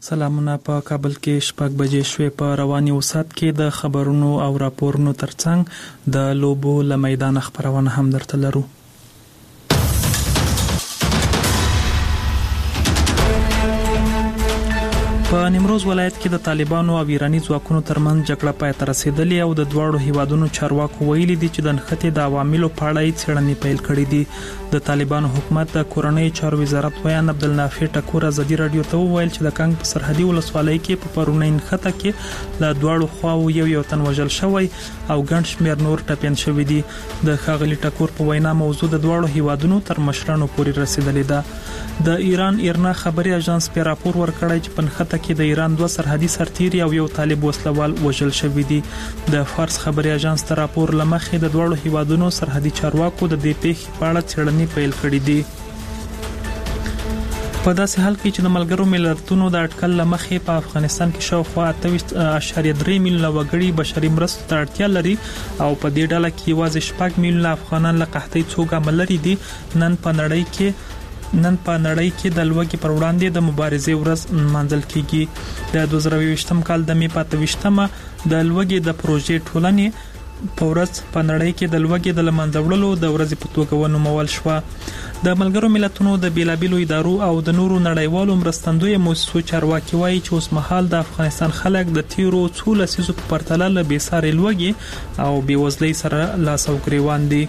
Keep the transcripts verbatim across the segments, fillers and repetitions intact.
سلامونه. په کابل کې شپږ بجې شوې. په رواني وسات کې د خبرونو او راپورونو ترڅنګ د لوبو له میدان خبرونه هم درته لرو. په نیمروز ولایت کې د طالبانو او ایرانی ځواکونو ترمنځ جګړه پای ته رسیدلې او د دواړو هیوادونو چارواکو ویلي دي چې د نښتې د عواملو په اړه یې څېړنې پیل کړې دي. د طالبانو حکومت د کورنۍ چارو وزارت ویان عبدالنافع ټکور ازادي رادیو ته وویل چې د کنګ په سرحدي ولسوالۍ کې په پرونی نښته کې له دواړو خواو یو یو تن وژل شوی او ګڼ شمېر نور ټپیان شوي دي. د ښاغلي ټکور په وینا موضوع د دواړو هیوادونو تر مشرانو پورې رسیدلې ده. د ایران ایرنا خبري اژانس په راپور ورکړی چې په نښته کې د ایران دوه سرحدي سرتیري او یو طالب وسلوال وژل شوی دي. د فارس خبري اژانس تر راپور لمخې د دواړو هیوادونو سرحدي چارواکو د دې پیښې په اړه څېړنې پیل کړې دي. په داسې حال کې چې د ملګرو ملتونو د اټکل لمخې په افغانستان کې شاوخوا اته ویشت اعشاریه درې میلیونه وګړي بشري مرستو ته اړتیا لري او په دې ډله کې یوازې شپږ میلیونه افغانان له قحطۍ څو ګامه لري دي. نن په نړۍ کې نن په نړۍ کې د لوږې پر وړاندې د مبارزې ورځ نمانځل کیږي. د دوه زره یوویشتم کال د مې په اته ویشتمه د لوږې د پروژې ټولنې په ورځ په نړۍ کې د لوږې د له منځه وړلو د ورځې په توګه ونومول شوه. د ملګرو ملتونو د بیلابیلو ادارو او د نورو نړیوالو مرستندویه موسسو چارواکي وایي چې اوس مهال د افغانستان خلک د تیرو څو لسیزو په پرتله له بېسارې لوږې او بېوزلۍ سره لاس او ګریوان دي.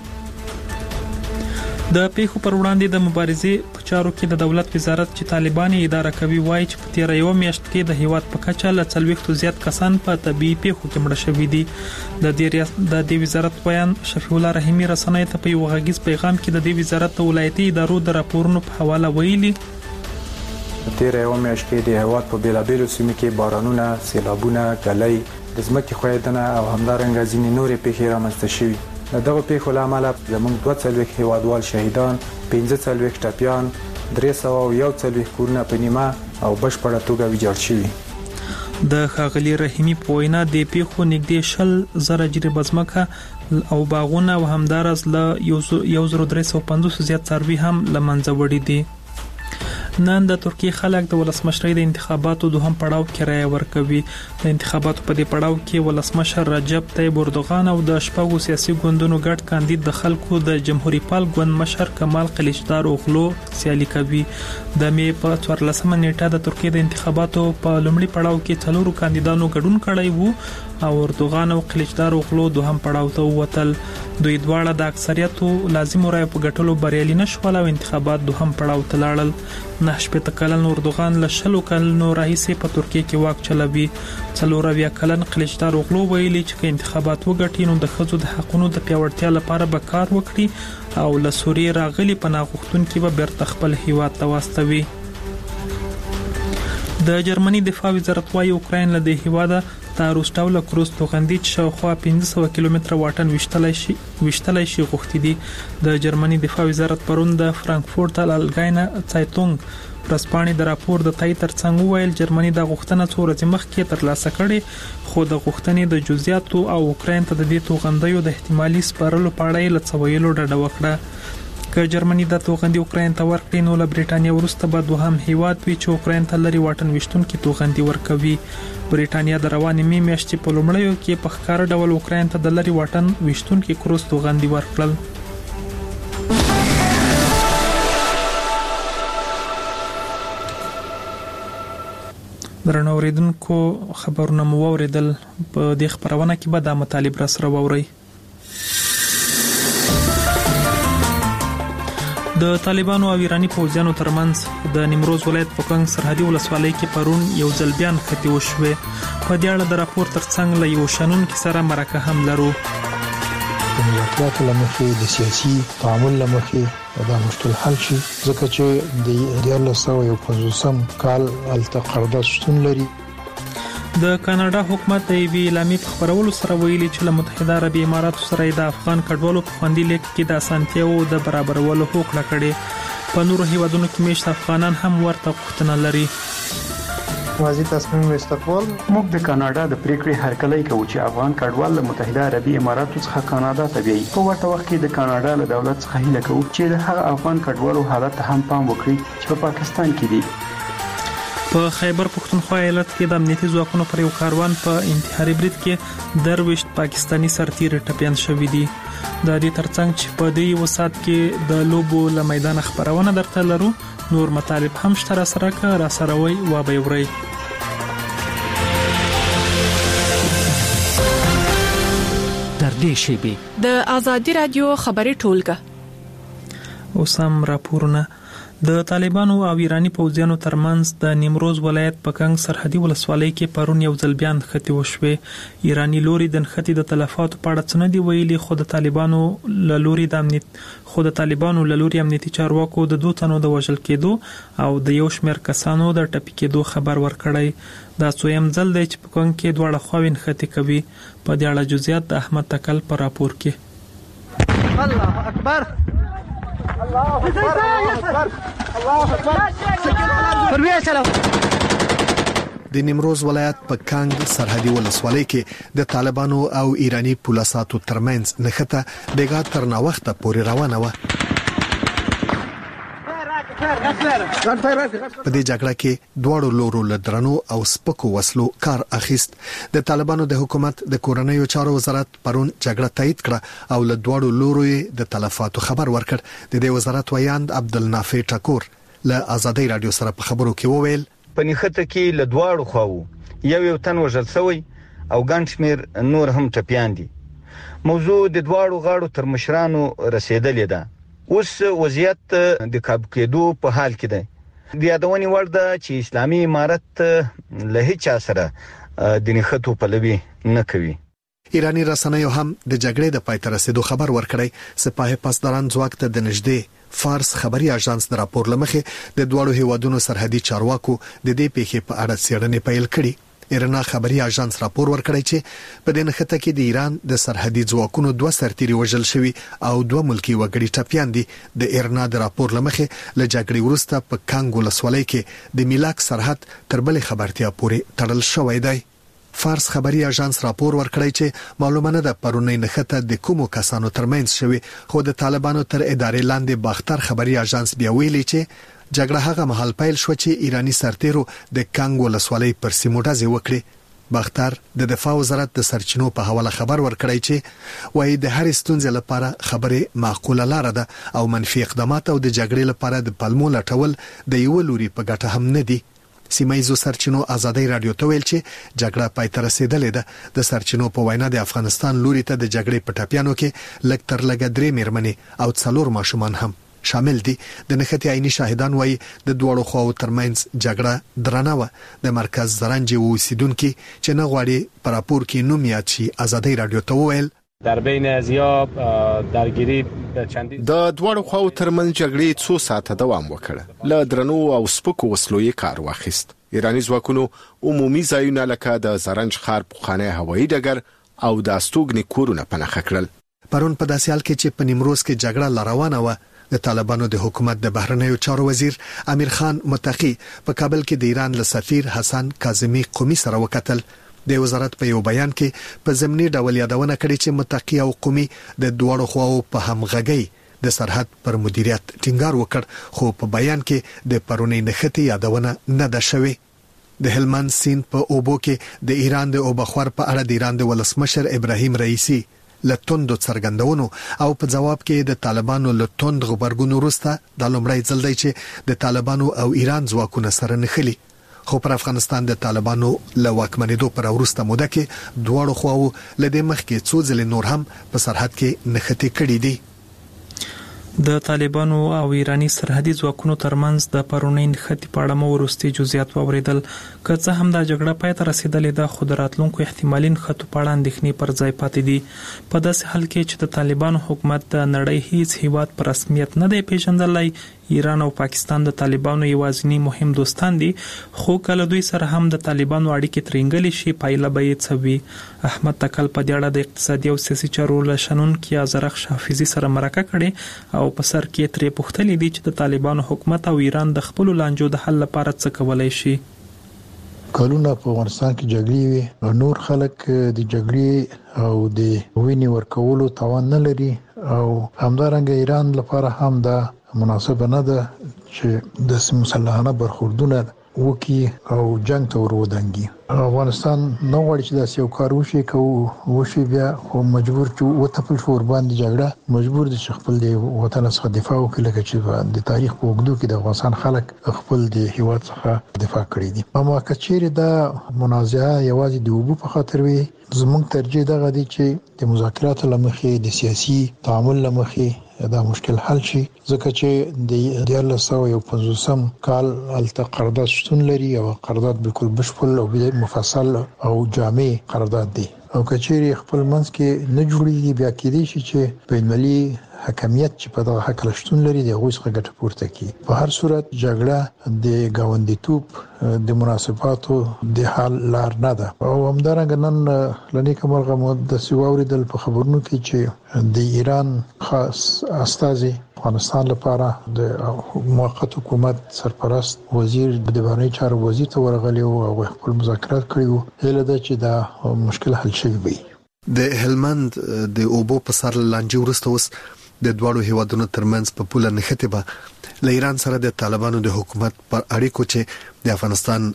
د پیښو پر وړاندې د مبارزې په چارو کې د دولت وزارت چې طالبان یې اداره کوي وایي چې په تیره یوه میاشت کې د هیواد په کچه له څلوېښتو زیات کسان په طبیعي پیښو کې مړه شوي دي. د دې د دې وزارت بیان شفیع الله رحیمي رسنیو ته په یو غږیز پیغام کې د دې وزارت د ولایتي ادارو د راپورونو په حواله ویلي تیره یوه میاشت کې د هیواد په بیلابیلو سیمو کې بارانونه، سیلابونه، ګلۍ، د ځمکې ښویېدنه او همدارنګه ځینې نورې پیښې رامنځته شوي. د دغه پیښو له امله زموږ دوه څلوېښت هیوادوال شهیدان، پنځه څلوېښت ټپیان، درې سوه او یو څلوېښت کورونه په نیمه او بشپړه توګه ویجاړ شوي. د ښاغلي رحیمي په وینا د پیښو نږدې شل زره جریبه ځمکه او باغونه او همداراز له یو زر درې سوه پنځوس زیات څاروي هم له منځه وړي دي. نن د ترکیې خلک د ولسمشرۍ د انتخاباتو دوهم پړاو کې رایه ورکوي. د انتخاباتو په دې پړاو کې ولسمشر رجب طیب اردوغان او د شپږو سیاسي ګوندونو ګډ کاندید د خلکو د جمهوریت پال ګوند مشر کمال قلیچدار اوغلو سیالي کوي. د مې په څوارلسمه نیټه د ترکیې د انتخاباتو په لومړي پړاو کې څلورو کاندیدانو ګډون کړی وو او اردوغان او قلیچدار اوغلو دوهم پړاو ته ووتل. دوی دواړه د اکثریتو لازمو رایو په ګټلو بریالي نشول او انتخابات دوهم پړاو ته لاړل. نه شپېته کلن اردوغان له شلو کلونو راهیسې په ترکیې کې واک چلوي. څلور اویا کلن قلیچدار اوغلو ویلي چې که انتخابات وګټي نو د ښځو د حقونو د پیاوړتیا لپاره به کار وکړي او له سوریې راغلي پناه غوښتونکي به بیرته خپل هیواد ته واستوي. د جرمني دفاع وزارت وايي اوکراین له دې هیواده د روسټاو له کروز توغندي چې شاوخوا پنځه سوه کیلومتره واټن ویشتلی شي ویشتلی شي غوښتي دي. د جرمني دفاع وزارت پرون د فرانکفورت الالګاینه سایتونګ ورځپاڼې د راپور د تایید ترڅنګ وویل جرمني دا غوښتنه څو ورځې مخکې ترلاسه کړې خو د غوښتنې د جزئیاتو او اوکراین ته د دې توغندیو د احتمالي سپارلو په اړه یې له څه ویلو ډډه وکړه. که جرمني د توغندي اوکراین ته ورکړي نو له برېټانیا وروسته به دوهم هیواد وي چې اوکراین ته لري واټن ویشتونکي توغندي ورکوي. برېټانیا د روانې مې میاشتې په لومړیو کې په ښکاره ډول اوکراین ته د لري واټن ویشتونکي کروز توغندي ورکړل. درنو اوریدونکو خبرونه مو واوریدل. په دې خبرونه کې به دا مطالب را سره واورئ. د طالبانو او ایرانی پوځیانو ترمنځ د نیمروز ولایت په کنګ سرحدي ولسوالۍ کې پرون یو ځل بیا نښتې وشوې. په دې اړه د راپور ترڅنګ له یو شنونکي سره مرکه هم لرو. د مذاکراتو له مخې د سیاسي تعامل له مخې دا مشکل حل شي ځکه چې د دیارلس سوه یو پنځوسم کال هلته قرارداد شتون لري. د کاناډا حکومت د یوې اعلامیې په خپرولو سره ویلي چې له متحده عربي اماراتو سره د افغان کډوالو په خوندي لیږد کې د اسانتیاوو د برابرولو هوکړه کړې. په نورو هیوادونو کې میشت افغانان هم ورته غوښتنه لري. واضح تصمیم استقبال موږ د کاناډا د پریکړې هرکلی کوو چې افغان کډوال له متحده عربي اماراتو څخه کاناډا ته بیایي. په ورته وخت کې د کاناډا له دولت څخه هیله کوو چې د هغه افغان کډوالو حالت ته هم پام وکړي چې په پاکستان کې دي. په خیبر پښتونخوا ایالت کې د امنیتي ځواکونو پر یو کاروان په انتحاري برید کې درويشت پاکستانی سرتیر ټپيان شوې دي. د دې ترڅنګ چې په دې وسات کې د لوبو له میدان خبرونه درته لرو، نور مطالب هم شته را سره کا را سره وي و به وري. در دې شیبي د ازادي رادیو خبري ټولګه اوسم راپورونه. د طالبانو او ایرانی پوځیانو ترمنځ د نیمروز ولایت په کنګ سرحدي ولسوالۍ کې پرون یو ځل بیا نښتې وشوې. ایرانی لوري د نښتې د تلفاتو په اړه څه نه دی ویلي، خو د طالبانو له لوري د امنیت خو د طالبانو له لوري امنیتي چارواکو د دوه تنو د وژل کېدو او د یو شمېر کسانو د ټپي کېدو خبر ورکړی. دا څویم ځل دی چې په کنګ کې دواړه خواوې نښتې کوي. په دې اړه جزئیات د احمد تکل په راپور کې. الله اکبر الله اکبر الله اکبر پرویه چلو. د نیمروز ولایت په کنګ سرحدي ولسوالۍ کې د طالبانو او ایرانی پولیساتو ترمنځ نښته دغه تر نو وخت پورې روانه و. په دې جګړه کې دواړو لورو له درنو او سپکو وسلو کار اخیست. د طالبانو د حکومت د کورنیو چارو وزارت پرون جګړه تایید کړه او له دواړو لورو د تلفاتو خبر ورکړ. د دې وزارت ویاند عبدالنافع ټکور له ازادي رادیو سره په خبرو کې وویل په نښته کې له دواړو خواو یو یو تن وژل شوی او ګڼ شمېر نور هم ټپيان دي. موضوع د دواړو غاړو تر مشرانو رسیدلې ده. اوس وضعیت د کابو کېدو په حال کې دی. د یادونې وړ ده چې اسلامي امارت له هیڅ سره د نښتو پلوي نه کوي. ایرانی رسنیو هم د جګړې د پای ته رسیدو خبر ورکړی. سپاه پاسداران ځواک ته د نږدې فارس خبري اژانس د راپور لمخې د دوړو هیوادونو سرحدي چارواکو د دې پیښې په اړه څېړنې پیل کړې. ایرنا خبري اژانس راپور ورکړی چې په دې نښته کې د ایران د سرحدي ځواکونو دوه سرتیري وژل شوي او دوه ملکی وګړي ټپيان دي. د ایرنا د راپور لمخې له جګړې وروسته په کانګ ولسوالۍ کې د میلاک سرحد تر بلې خبرتیا پورې تړل شوی دی. فارس خبري اژانس راپور ورکړی چې معلومه نه ده پرونی نښته د کومو کسانو ترمنځ شوی، خو د طالبانو تر ادارې لاندې باختر خبري اژانس بیا ویلي چې جګړه هغه مهال پیل شو چې ایرانی سرتیرو د کانګ ولسوالۍ پر سیمو ډزې وکړې. باختر د دفاع وزارت د سرچینو په حواله خبر ورکړی چې وايي د هر ستونزې لپاره خبرې معقوله لاره ده او منفي اقدامات او د جګړې لپاره د پلمو لټول د یو لوري په ګټه هم نه دي. سیمایزو سرچینو ازادي رادیو ته ویل چې جګړه پای ته رسیدلې ده. د سرچینو په وینا د افغانستان لوري ته د جګړې په ټاپیانو کې لږ تر لږه درې میرمنې او څلور ماشومان هم شامل دي. د نښتې عیني شاهدان وایي د دوړو خواو ترمنځ جګړه درنه و. د مرکز زرنج اوسیدونکو چې نه غواړي پر راپور کې نوم یاد شي ازادي رادیو ته وویل در بین ازیاب درگیری چندین د دوړو خواو ترمنځ جګړې څو ساعته دوام وکړ. له درنو او سپکو وسلو یې کار واخیست. ایرانی ځواکونو عمومي ځایونه لکه د زرنج ښار پخوانی هوایي ډګر او د استوګنې کورونه پناه کړل. پرون په داسې حال کې چې په نیمروز کې جګړه لروانه و، د طالبانو د حکومت د بهرنیو چارو وزیر امیر خان متقی په کابل کې د ایران له سفیر حسن کاظمی قومي سره وکتل. د وزارت په یو بیان کې په ضمني ډول یادونه کړې چې متقی او قومي د دوړو خواو په همغږي د سرحد پر مدیریت ټینګار وکړ، خو په بیان کې د پرونی نښتې یادونه نه ده شوې. د هلمند سیند په اوبو کې د ایران د اوبخور په اړه د ایران د ولسمشر ابراهیم رئیسی لټوندو څرګندونو او په جواب کې د طالبانو لټوند غبرګون وروسته د لومړی ځل دی چې د طالبانو او ایران ځواکونه سره نښلي. خو پر افغانستان د طالبانو له واکمنېدو پر وروسته موده کې دواړو خواو له دې مخکې څو ځلې نور هم په سرحد کې نښتې کړې دي. د طالبانو او ایرانی سرحدي ځواکونو ترمنځ د پرونی نښتې په اړه مو وروستي جزئیات واوریدل. که څه هم دا جګړه پای ته رسیدلې ده، خو د راتلونکو احتمالي نښتو په اړه اندېښنې پر ځای پاتې دي. په داسې حال کې چې د طالبانو حکومت د نړۍ هیڅ هیواد په رسمیت نه دی پیژندلی، ایران او پاکستان د طالبانو یوازینی مهم دوستان دي، خو کله دوی سره هم د طالبانو اړیکې ترنګلې شي پایله به یې څه وي. احمد تکل په دې اړه د اقتصادي او سیاسي چارو له شنونکي ازرخ حافظي سره مرکه کړې او په سر کې ترې پوښتنې دي چې د طالبانو حکومت او ایران د خپل لانجو د حل لپاره څه کولای شي. کلونه په افغانستان کې جګړې وي او نور خلک د جګړې او د وینې ورکولو توان نه لري او همدارنګه ایران لپاره هم دا مناسبه نه ده چې د مسلحانه برخوردونه وکي او جنگ ته ورودانګي. افغانستان نو غواړي چې دا یو کار وشي کوو وشي بیا خو مجبور چې وتپل شو ور باندې جګړه مجبور دي چې خپل د وطن څخه دفاع وکړي لکه چې د تاریخ په اوږدو کې د افغانستان خلک خپل د هیواد څخه دفاع کړی دي. اما کچېره دا منازعه یوازې د وبو په خاطر وي زموږ ترجیح دغه دي چې د مذاکراتو لمخې د سیاسي تعامل لمخې دا مشکل حل شي ځکه چې د دیارلس سوه یو پنځوسم کال الته قرارداد شتون لري او قرارداد بالکل بشپړ او مفصل او جامع قرارداد دی او کچېری خپل منځ کې نه جوړیږي بیا کېدی شي چې بین‌المللي حکمیت چې په دغه حق لشتون لري د غوښ څخه ګټه پورته کوي. په هر صورت جګړه د گاونډیتوب د مناسباتو د حل لار نه ده او همدارنګه نن لنی کومه د سیواوري د خبرونو کې چې د ایران خاص استازي افغانستان لپاره د موقت حکومت سرپرست وزیر د بهرنی چارو وزیر ته ورغلی او خپل مذاکرات کړي وو هله چې دا مشکل حل شي وي. د هلمند د اوبو په سر لانجې ورسته اوس د دوړو هیوادونو ترمنځ په پوله نښته به ل ایران سره د طالبانو د حکومت پر اړیکو چې د افغانستان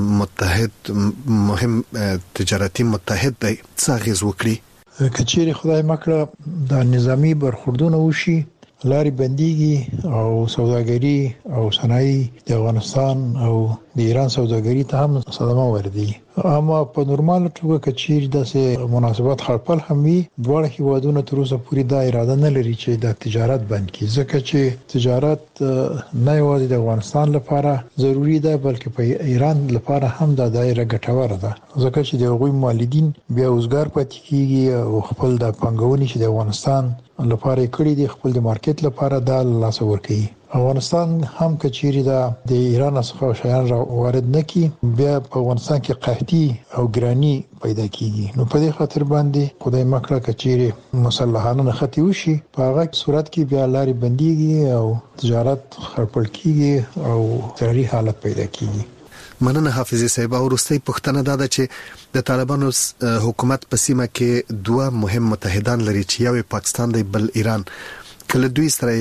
متحد مهم تجارتي متحد دی څه غیز وکړي کچېری خدای مکړه د نظامی برخوردونه وشي لاري بنديږي او سوداګري او صنایع د افغانستان او د ایران سوداګري ته هم صدمه وردی. اما په نورمال توګه کچیر د مناسبات خپل هم وي دوه هیوادونو تر اوسه پوری دا اراده نه لري چې د تجارت بند کړي ځکه چې تجارت نه یوازې د افغانستان لپاره ضروری ده بلکې په ایران لپاره هم د دایره ګټوره ده ځکه چې د غوي مالدین بیا اوسګار پاتې کیږي او خپل د پنګونې چې د افغانستان لپاره کړي دي خپل د مارکیټ لپاره د لاس ورکړي. افغانستان هم کچيري دا د ایران څخه شیان را وارد نکي بیا په افغانستان کې قحطي او ګراني پیدا کیږي. نو په دې خاطر باندې خدای مکړه کچيري مسلحانه نختی وشي په هغه صورت کې بیا لاري بنديږي او تجارت خرپل کیږي او ضروري حالت پیدا کیږي. مننه حافظ صاحب او وروستي پښتنه دا ده چې د طالبانو حکومت په سیمه کې دوه مهم متحدان لري چې یو پاکستان دی بل ایران. کله دوی سره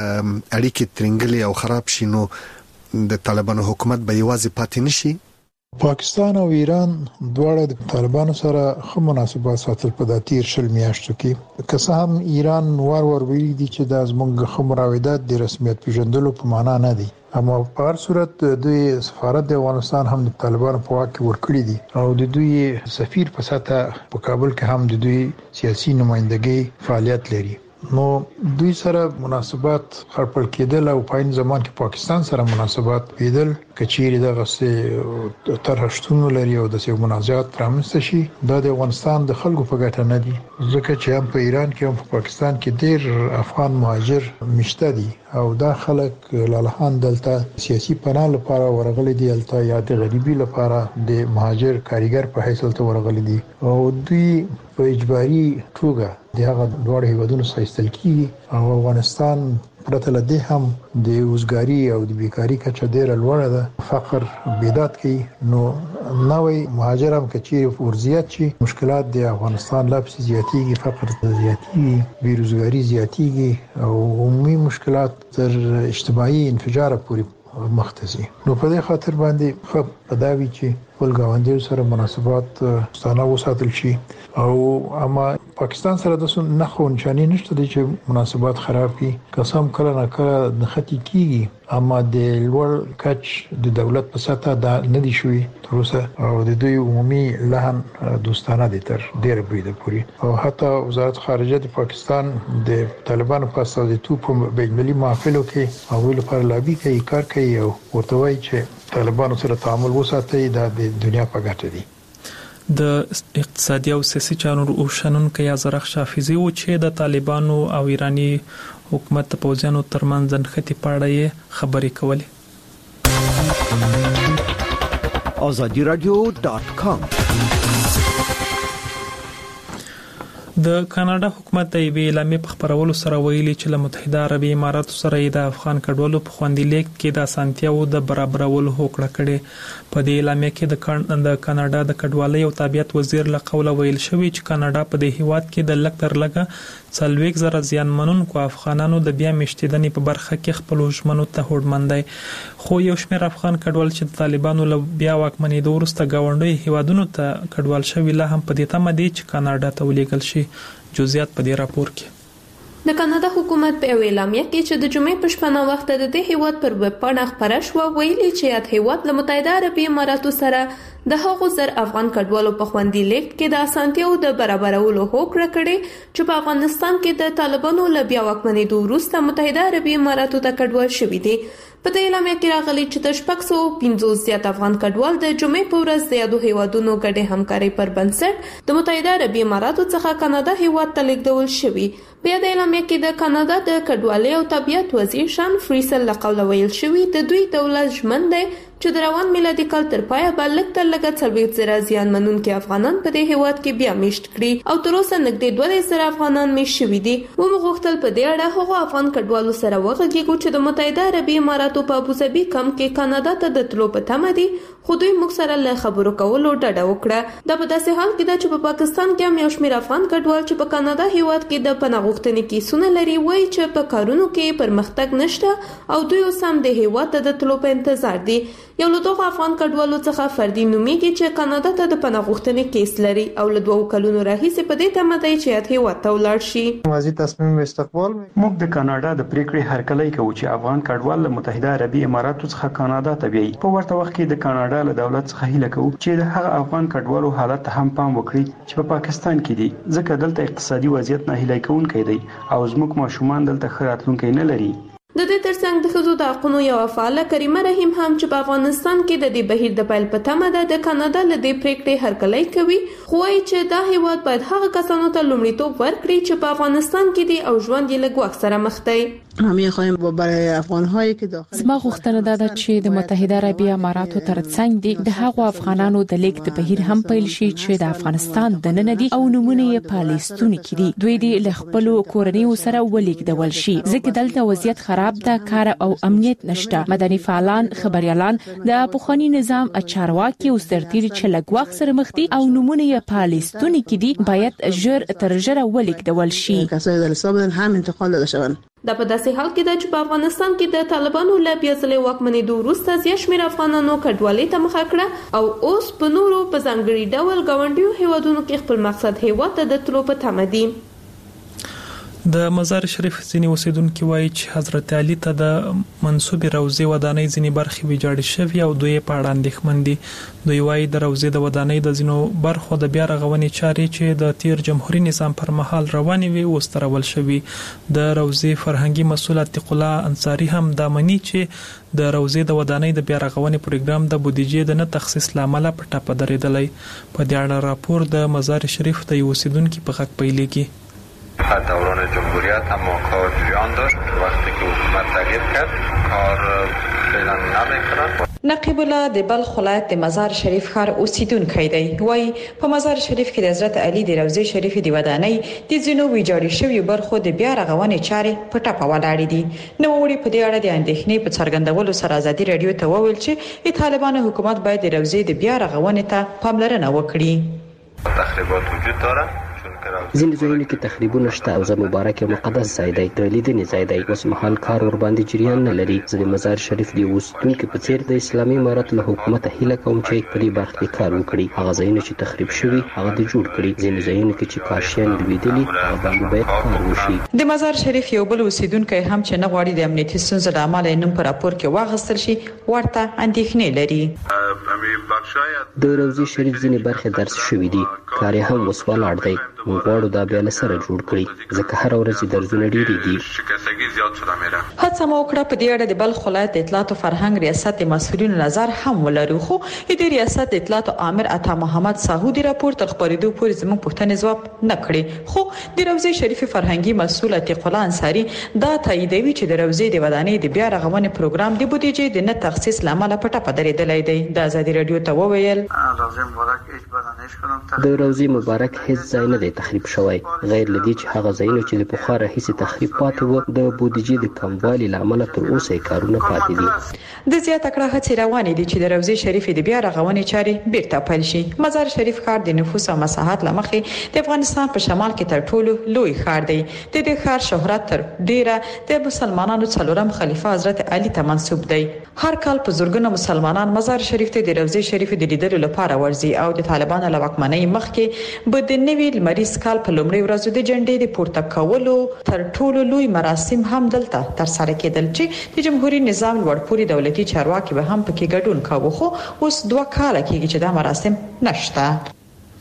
اړیکې ترنګلې او خراب شي نو د طالبانو حکومت به یوازې پاتې نشي. پاکستان او ایران دواړه د طالبانو سره خو مناسبات ساتل په داتیر شل میاشتو کې که څه هم ایران وار وار ویلي دي چې د زمونږ خو مراودات د رسمیت پیژندلو په معنا نه دي اما په هر صورت دوی سفارت د افغانستان هم د طالبانو په واک کې ورکړي دي او د دوی سفیر په ساته په کابل کې هم د دوی سیاسي نمائندګي فعالیت لري. نو دوی سره مناسبات خرپل کېدل او په این زمان کې پاکستان سره مناسبات پیدل کچېری دغه څه ترهشتون لري او د سیو منازعات پرامسته شي دا د افغانستان د خلکو په ګټه نه دي ځکه چې هم په ایران کې هم په پاکستان کې ډېر افغان مهاجر مشته دي او دا خلک لالهان دلته سیاسي پناه لپاره ورغلي دي الته یا د غریبي لپاره د مهاجر کاریګر په حیث ته ورغلي دي او دوی په اجباري توګه دغه دوه هیوادونو سره استل کیږي او افغانستان پرته لدی هم د اوسګاری او د بیکاری کچه ډیره لوړه ده فقر بیدات کوي نو نوې مهاجر هم کچې ورزيات شي مشکلات د افغانستان لا پسې زیاتېږي فقر زیاتېږي بیروزګاری زیاتېږي او عمومي مشکلات تر اجتماعي انفجار پورې مختصي نو په دې خاطر باندې خپ پداوی چې خپل ګاونډیو سره مناسبات ستانه وساتل شي او اما پاکستان سره د نه خو نشانی نشته چې مناسبات خراب کی قسم کله نه کله نختی کیږي اما د لوړ کچ د دولت په ساته دا نه دي شوی تر اوسه او د دوی عمومي لهن دوستانه دي تر ډیر بریده پوری او حتی وزارت خارجه د پاکستان د طالبانو په استازیتوب په بین‌المللي محافلو کې او لپاره لابي کوي کار کوي او ورته وایي چې طالبانو سره تعامل وساتي دا د دنیا په ګټه دي. د اقتصادي او سیاسي چارو روشنونکو آزرخ حافظي و چې د طالبانو او ایرانی حکومت په پوځیانو ترمنځ نښتې پاړې خبرې کولې. azadi radio dot com د کاناډا حکومت د یوې اعلامیې په خپرولو سره ویلي چې له متحده عربي اماراتو سره د افغان کډوالو په خوندي لیک کې د اسانتیاو د برابرولو هوکړه کړې. په دې اعلامیه کې د کاناډا د کډوالۍ او تابعیت وزیر له قوله ویل شوی چې کاناډا په دې هیواد کې د لږ تر لږه څلوېښت زره زیانمنونکو افغانانو د بیا میشتېدنې په برخه کې خپلو ژمنو ته هوډمن دی. خو یو شمېر افغان کډوال چې د طالبانو له بیا واکمنېدو وروسته ګاونډیو هیوادونو ته کډوال شوي لا هم په دې تمه دي چې کاناډا ته ولیږل شي. جزئیات په دې راپور کې. د کاناډا حکومت په اعلامیه کې چې د جمعې په شپه وخت د دې هیواد پر ویب پاڼه خبره شوه ویلي چې یاد هیواد له متحده عربي اماراتو سره د هغو زر افغان کډوالو په خوندي لیک کې د اسانتیاو د برابرولو هوکړه کړې چې په افغانستان کې د طالبانو له بیا واکمنېدو وروسته متحده عربي اماراتو ته کډوال شوي دي. په دې اعلامیه کې راغلي چې د شپږ سوه پنځوس زیات افغان کډوال د جمعې په ورځ د یادو هیوادونو ګډې همکارۍ پر بنسټ د متحده عربي اماراتو څخه کاناډا هیواد ته لیږدول شوي. په دې اعلامیه کې د کاناډا د کډوالۍ او طبيعت وزیر شان فریسل له قوله ویل شوی د دوی دولت ژمن دی چې د روان میلادي کال تر پایه به لږ تر لږه څلوېښت زره زیانمنونکي افغانان په دې هیواد کې بیا میشت کړي او تر اوسه نږدې دوه دېرش زره افغانان میشت شوي دي. موږ غوښتل په دې اړه هغو افغان کډوالو سره وغږیږو چې د متحده عربي اماراتو په ابوظبي کمپ کې کاناډا ته د تلو په تمه دي خو دوی موږ سره له خبرو کولو ډډه وکړه. دا په داسې حال کې ده چې په پاکستان کې هم یو شمېر افغان کډوال چې په کاناډا هیواد کې د پناه غوښتنې کیسونه لري وایي چې په کارونو کې پرمختګ نشته او دوی اوس هم د هیواد ته د تلو په انتظار دي. یو له دغو افغان کډوالو څخه فردي نومیږي چې کاناډا ته د پناه غوښتنې کیس لري او له دوه کلونو راهیسې په دې تمه دی چې یاد هیواد ته ولاړ شي. واضح تصمیم استقبال موږ د کاناډا د پریکړې هرکلی کوو چې افغان کډوال له متحده عربي اماراتو څخه کاناډا ته بیایي. په ورته وخت کې د کاناډا له دولت څخه هیله کوو چې د هغه افغان کډوالو حالت ته هم پام وکړي چې په پاکستان کې دي ځکه دلته اقتصادي وضعیت ناهیلی کوونکی دی او زموږ ماشومان دلته ښه راتلونکی نه لري. د دې ترڅنګ د ښځو د حقونو یوه فعاله کریمه رحیم هم چې په افغانستان کې د دې بهیر د پیل په تمه ده د کاناډا له دې پریکړې هرکلی کوي خو وایي چې دا هیواد باید هغه کسانو ته لومړیتوب ورکړي چې په افغانستان کې دي او ژوند یې له ګواښ سره مخ دی. میخوایم برای افغان‌هایی که داخل زما غوښتنه ده چې د متحده عربي اماراتو ترڅنګ دي د هغو افغانانو د لیک د بهیر هم پیل شي چې د افغانستان د نن دي او نمونه یې په لیستونو کې دي. دوی دې له خپل کورنیو سره ولیږدول شي ځکه دلته وضعیت خراب ده، کار او امنیت نشته. مدني فعالان، خبريالان، د پخوانی نظام چارواکي او سرتیر چې لګواخ سره مخ دي او نمونه یې په لیستونو کې دي باید ژر تر ژره ولیږدول شي. کسایی در حساب هم انتقال داده شوند. دا په داسې حال کې ده چې په افغانستان کې د طالبانو له بیا ځلې واکمنېدو وروسته زیات شمېر افغانانو کډوالۍ ته مخه کړه او اوس په نورو په ځانګړي ډول ګاونډیو هیوادونو کې خپل مقصد هیواد ته د تلو په تمه دي. د مزار شریف ځینې اوسیدونکو وایي چې حضرت علي ته د منسوبې روضې ودانۍ ځینې برخې ویجاړې شوې او دوی په اړه اندېښمن دي. دوی وایي د روضې د ودانۍ د ځینو برخو د بیا رغونې چارې چې د تیر جمهوریت نظام پر مهال روانې وي اوس ترول شوي. د روضې فرهنګي مسؤل عتیق الله انصاري هم دا مني چې د روضې د ودانۍ د بیا رغونې پروګرام د بودیجې د نه تخصیص لامل په ټاپه درېدلی. په دې اړه راپور د مزار شریف د اوسیدونکو په غږ پیلېږي. در دوران جمهوریت هم کار جریان داشت. وقتی که حکومت تغییر کرد کار فعلا نمیکنند. نقیب الله د بلخ ولایت د مزار شریف ښار اوسیدونکی دی. وایي په مزار شریف کې د حضرت علي د روضې شریف د ودانۍ د ځینو ویجاړې شویو برخو د بیا رغونې چارې په ټاپه ولاړې دي. نوموړي په دې اړه د اندېښنې په څرګندولو سره ازادي رادیو ته وویل چې د طالبانو حکومت باید د روضې د بیا رغونې ته پاملرنه وکړي. تخریبات وجود داره. ځینې ځایونو کې تخریبونه شته او زه مبارک یو مقدس ځای دی، د لیدنې ځای دی. اوس مهال کار ور باندې جریان نه لري. زه د مزار شریف د اوسیدونکو په څیر د اسلامي امارت له حکومت هیله کوم چې په دې برخه کې کار وکړي. هغه ځایونه چې تخریب شوي هغه د جوړ کړي. ځینې ځایونو کې چې کاشیان لویدلي هغه باندې باید کار وشي. د مزار شریف یو بل اوسیدونکی هم چې نه غواړي د امنیتي ستونزو له امله نوم په راپور کې واخیستل شي ورته اندېښنې لري. د روضې شریف ځینې برخې درس شوي دي، کار یې هم اوس ولاړ دی. موږ غواړو دا بیا له سره جوړ کړي ځکه هر ورځ درزونه ډېرېږي. هڅه مو وکړه په دې اړه د بلخ ولایت د اطلاعات او فرهنګ ریاست د مسؤلینو نظر هم ولرو، خو د ریاست د اطلاعات عامر عطا محمد ساهودي راپور تر خبرېدو پورې زموږ پوښتنې ځواب نه کړې. خو د روضې شریف فرهنګي مسؤل عتیق الله انصاري دا تاییدوي چې د روضې د ودانۍ د بیا رغونې پروګرام د بودیجې د نه تخصیص لامل په ټاپه درېدلی دی. د ازادي رادیو ته وویل د روضې مبارک هیڅ ځای نه دی تخریب شوی، غیر لدی چې هغه ځایونه چې د پخوا راهیسې تخریب پاتې وو د بودیجې د کموالي له امله تر اوسه کارونه پاتې دي. د زیاته کړه هڅې روانې دي چې د روضې شریفې د بیا رغونې چارې بیرته پیل شي. مزار شریف ښار د نفوس او مساحت له مخې د افغانستان په شمال کې تر ټولو لوی ښار دی. د دې ښار شهرت تر ډیره د مسلمانانو څلورم خلیفہ حضرت علي ته منسوب دی. هر کال په زورګونو مسلمانان مزار شریف ته د روضې شریفې د لیدلو لپاره ورځي او د طالبانو له واکمنۍ مخکې به د نوي لمریز کال په لومړۍ ورځ د جنډې د پورته کولو تر ټولو لوی مراسم هم دلته ترسره کېدل چې د جمهوریت نظام لوړپوړي دولتي چارواکي به هم پکې ګډون کاوه، خو اوس دوه کاله کېږي چې دا مراسم نشته.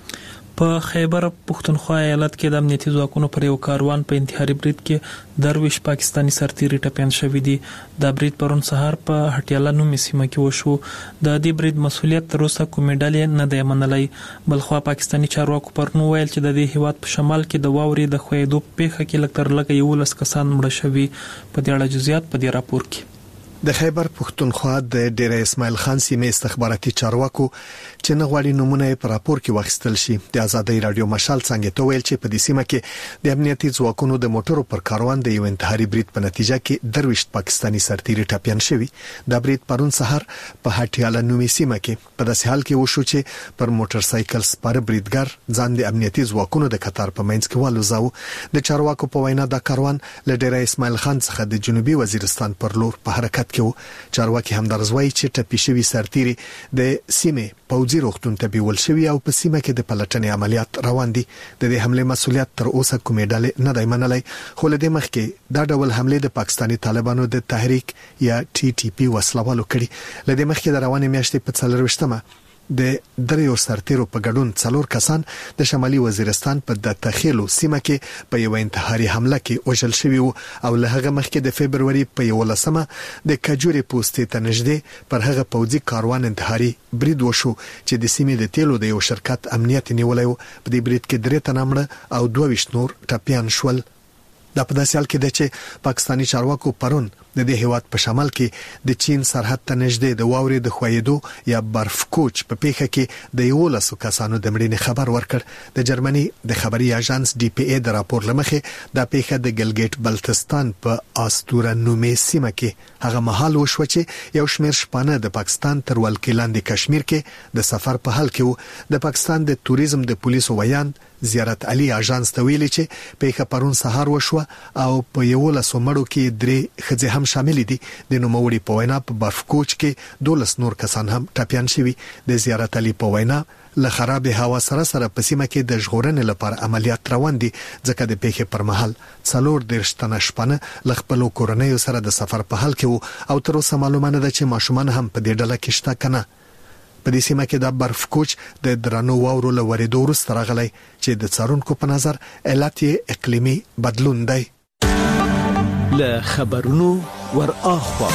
په خیبر پښتونخوا ایالت کې د امنیتي ځواکونو پر یو کاروان په انتحاري برید کې درویش پاکستانی سرتیري ټپیان شوي دي. دا برید پرون سهار په هټیاله نومې سیمه کې وشو. د دې برید مسؤلیت تر اوسه کومې ډلې نه دی منلی. بلخوا پاکستانی چارواکو پرون ویل چې د دې هیواد په شمال کې د واورې د ښویېدو په پیښه کې لږ تر لږه یولس کسان مړه شوي. په دې اړه جزئیات په دې راپور کې. د خیبر پښتونخوا د ډیر اسماعیل خان سیمه استخباراتي چارواکو چې نه غواړي نمونه په راپور کې واخیستل شي د ازادي رادیو مشال څنګه ته ویل چې په دې سیمه کې د امنیتي ځواکونو د موټرو پر کاروان د یو انتحاري برید په نتیجه کې درویش پاکستانی سرتیري ټپیان شوي. دا برید پرون سهار په هټیاله نومې سیمه کې په داسې حال کې وشو چې پر موټر سایکل سپاره بریدګر ځان د امنیتي ځواکونو د قطار په منځ کې والوزاو. د چارواکو په وینا دا کاروان له ډیر اسماعیل خان څخه د جنوبي وزیرستان پر لور په حرکت کې. چارواکي هم درځوي چې ټپي شوی سرتیري د سیمه پوځي روغتون ته بیول شوی او په سیمه کې د پلټنې عملیات روان دي. د دې حمله مسؤلیت تر اوسه کومې ډلې نه دی منلی، خو له دې مخکې دا ډول حمله د پاکستانی طالبانو د تحریک یا ټي ټي پی وسلوالو کړي. له دې مخکې د روانې میاشتې په څلرويشتمه د دریو سرتیرو په ګډون څلور کسان د شمالي وزیرستان په د تخیلو سیمه کې په یو انتحاري حمله کې وژل شوی او له هغه مخکې د فبرवरी په یولسمه د کجوري پوسټې ته نږدې پر هغه پوځي کاروان انتحاري برید وشو چې د سیمې د تیلو د یو شرکت امنیت نیولای و. په دې برید کې درې تنه مړه او دوه ویشت نور ټپیان شول. دا په داسې حال کې ده چې پاکستانی چارواکو پرون د دې هیواد په شمال کې د چین سرحد ته نږدې د واورې د ښویېدو یا برف کوچ په پیښه کې د یولسو کسانو د مړینې خبر ورکړ. د جرمني د خبري اژانس ډي پی ای د راپور لمخې دا پیښه د ګلګیټ بلتستان په استوره نومې سیمه کې هغه مهال وشو چې یو شمېر شپانه د پاکستان تر ولکې لاندې کشمیر کې د سفر په حال کې وو. د پاکستان د توریزم د پولیسو ویان زیارت علي اژانس ته ویلي چې پیښه پرون سهار وشو او په یولسو مړو کې درې ښځې هم شامل دي. د نوموړي په وینا په برف کوچ کې دولس نور کسان هم ټپیان شوي. د زیارت علي په وینا له خراب هوا سره سره په سیمه کې د ژغورنې لپاره عملیات روان دي، ځکه د پیښې پر مهال څلور دیرش تنه شپانه له خپلو کورنیو سره د سفر په حال کې وو او تر اوسه معلومه نه ده چې ماشومان هم په دې ډله کې شته کنه. په دې سیمه کې د برف کوچ د درنو واورو له ورېدو وروسته راغلی چې د څارونکو په نظر علت یې اقلیمي بدلون دی. له خبرونو ور اخوا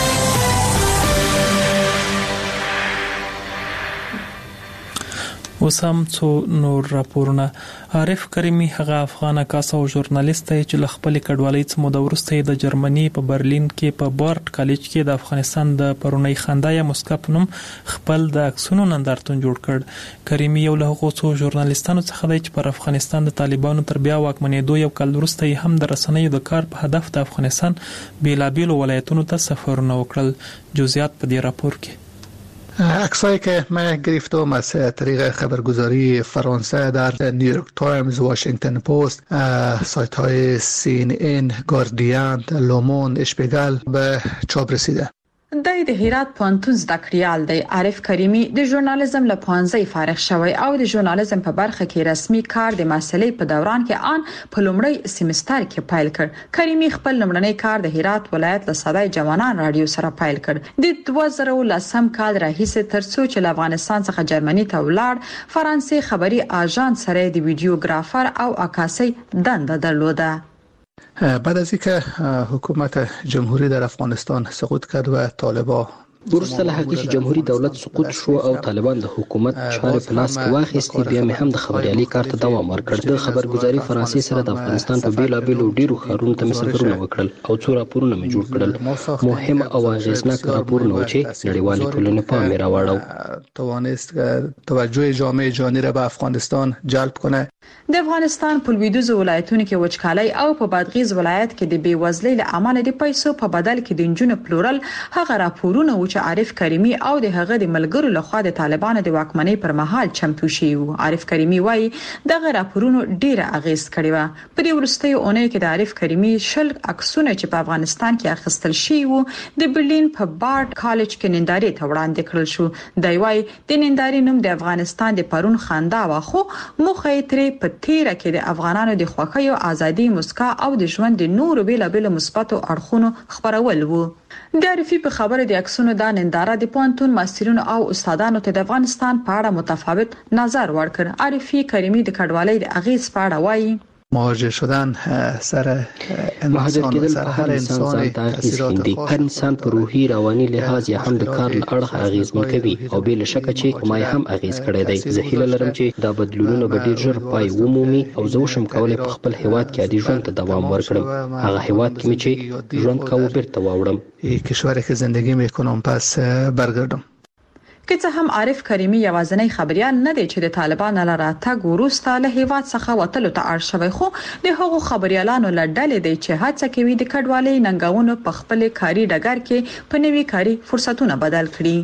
وسام څو نور راپورونه. عارف کریمی هغه افغان عکاس او ژورنالیست دی چې له خپل کډوالۍ څخه مو د وروسته د جرمني په برلین کې په بارت کالج کې د افغانستان د پرونی خندا یا مسکا په نوم خپل د عکسونو نندارتون جوړ کړ. کریمی یو له هغو څو ژورنالیستانو څخه دی چې پر افغانستان د طالبانو تر بیا واکمنېدو یو کال وروسته هم د رسنیو د کار په هدف د افغانستان بیلابیلو ولایتونو ته سفرونه وکړل. جزئیات په دې راپور کې. عکسایی که من گرفتم از طریق خبرگزاری فرانسه در نیویورک تایمز، واشنگتن پست، سایت های سی ان ان، گاردین، لوموند، اشپیگل به چاپ رسیده. د د هرات پانتون زده کړیال دی. عارف کریمی د ژورنالیزم له پانځي فارغ شوی او د ژورنالیزم په برخه کې رسمي کار د مسلې په دوران کې آن په لومړی سیمستر کې پیل کړ. کریمی خپل لومړنی کار د هرات ولایت له صدای جوانان رادیو سره پیل کړ. د دوه زره ولسم کال راهیسې ترڅو چې له افغانستان څخه جرمني ته ولاړ، فرانسې خبري آژانس سره د ویډیوګرافر او عکاسي دنده درلوده. بعد از اینکه حکومت جمهوری در افغانستان سقوط کرد و طالبان وروسته له هغه چې جمهوریت دولت سقوط شو او طالبان د حکومت چارې په لاس کې واخیستې، بیا مې هم د خبریالي کار ته دوام ورکړ. د خبرګزاري فرانسې سره د افغانستان په بیلابیلو ډیرو ښارونو ته مې سفرونه وکړل او څو راپورونه مې جوړ کړل. مهم او اغیزناک راپورونه و چې نړیوالې ټولنې پام یې راوړو. توانست توجه جامعه جهانی را به افغانستان جلب کنه. د افغانستان په لویدیځو ولایتونو کې وچکالي او په بادغیس ولایت کې د بیوزلۍ له امله د پیسو په بدل کې د نجونو پلورل هغه راپورونه و چې عارف کریمي او د هغه د ملګرو لخوا د طالبانو د واکمنۍ پر مهال چمتو شوی و. عارف کریمي وایي دغه راپورونه ډیره اغیز کړی و. په دې وروستیو اونۍ کې د عارف کریمي شل عکسونه چې په افغانستان کې اخیستل شوی وو د برلین په بارد کالج کې نندارې ته وړاندې کړل شو. دی وایي د نندارې نوم د افغانستان د پرون خندا و، خو مخه یې ترې په تیره کې د افغانانو د خوښۍ او ازادي، مسکا او د ژوند د نورو بیلابیلو مثبتو اړخونو خبرول وو. د عارفي په خبره د عکسونو د ننداره د پوهنتون ماسترینو او استادانو ته د افغانستان په اړه متفاوت نظر ورکړ. عارفي کریمي د کډوالۍ د اغیز په اړه وایي مهاجر شدن سر مهاجر کېدل په هر انسان ځان ته اغیز کوي. هر انسان په روحي رواني لحاظ یا هم د کار له اړخه اغیزمن کوي او بل شک چې ما هم اغیز کړی دی. زه هیله لرم چې دا بدلونونه به ډیر ژر پای ومومي او زه وشم کولای په خپل هیواد کې عادي ژوند ته دوام ورکړم. هغه هیواد کې چې ژوند کوم بیرته واوړم. کشوری که زندگی میکنم پس برگردم. که څه هم عارف کریمي یوازینی خبريال نه دی چې د طالبانو لاره تګ وروسته له هیواد څخه وتلو ته اړ شوی، خو د هغو خبريالانو له ډلې دی چې هڅه کوي د کډوالۍ ننګونو په خپل کاري ډګر کې په نوي کاري فرصتونه بدل کړي.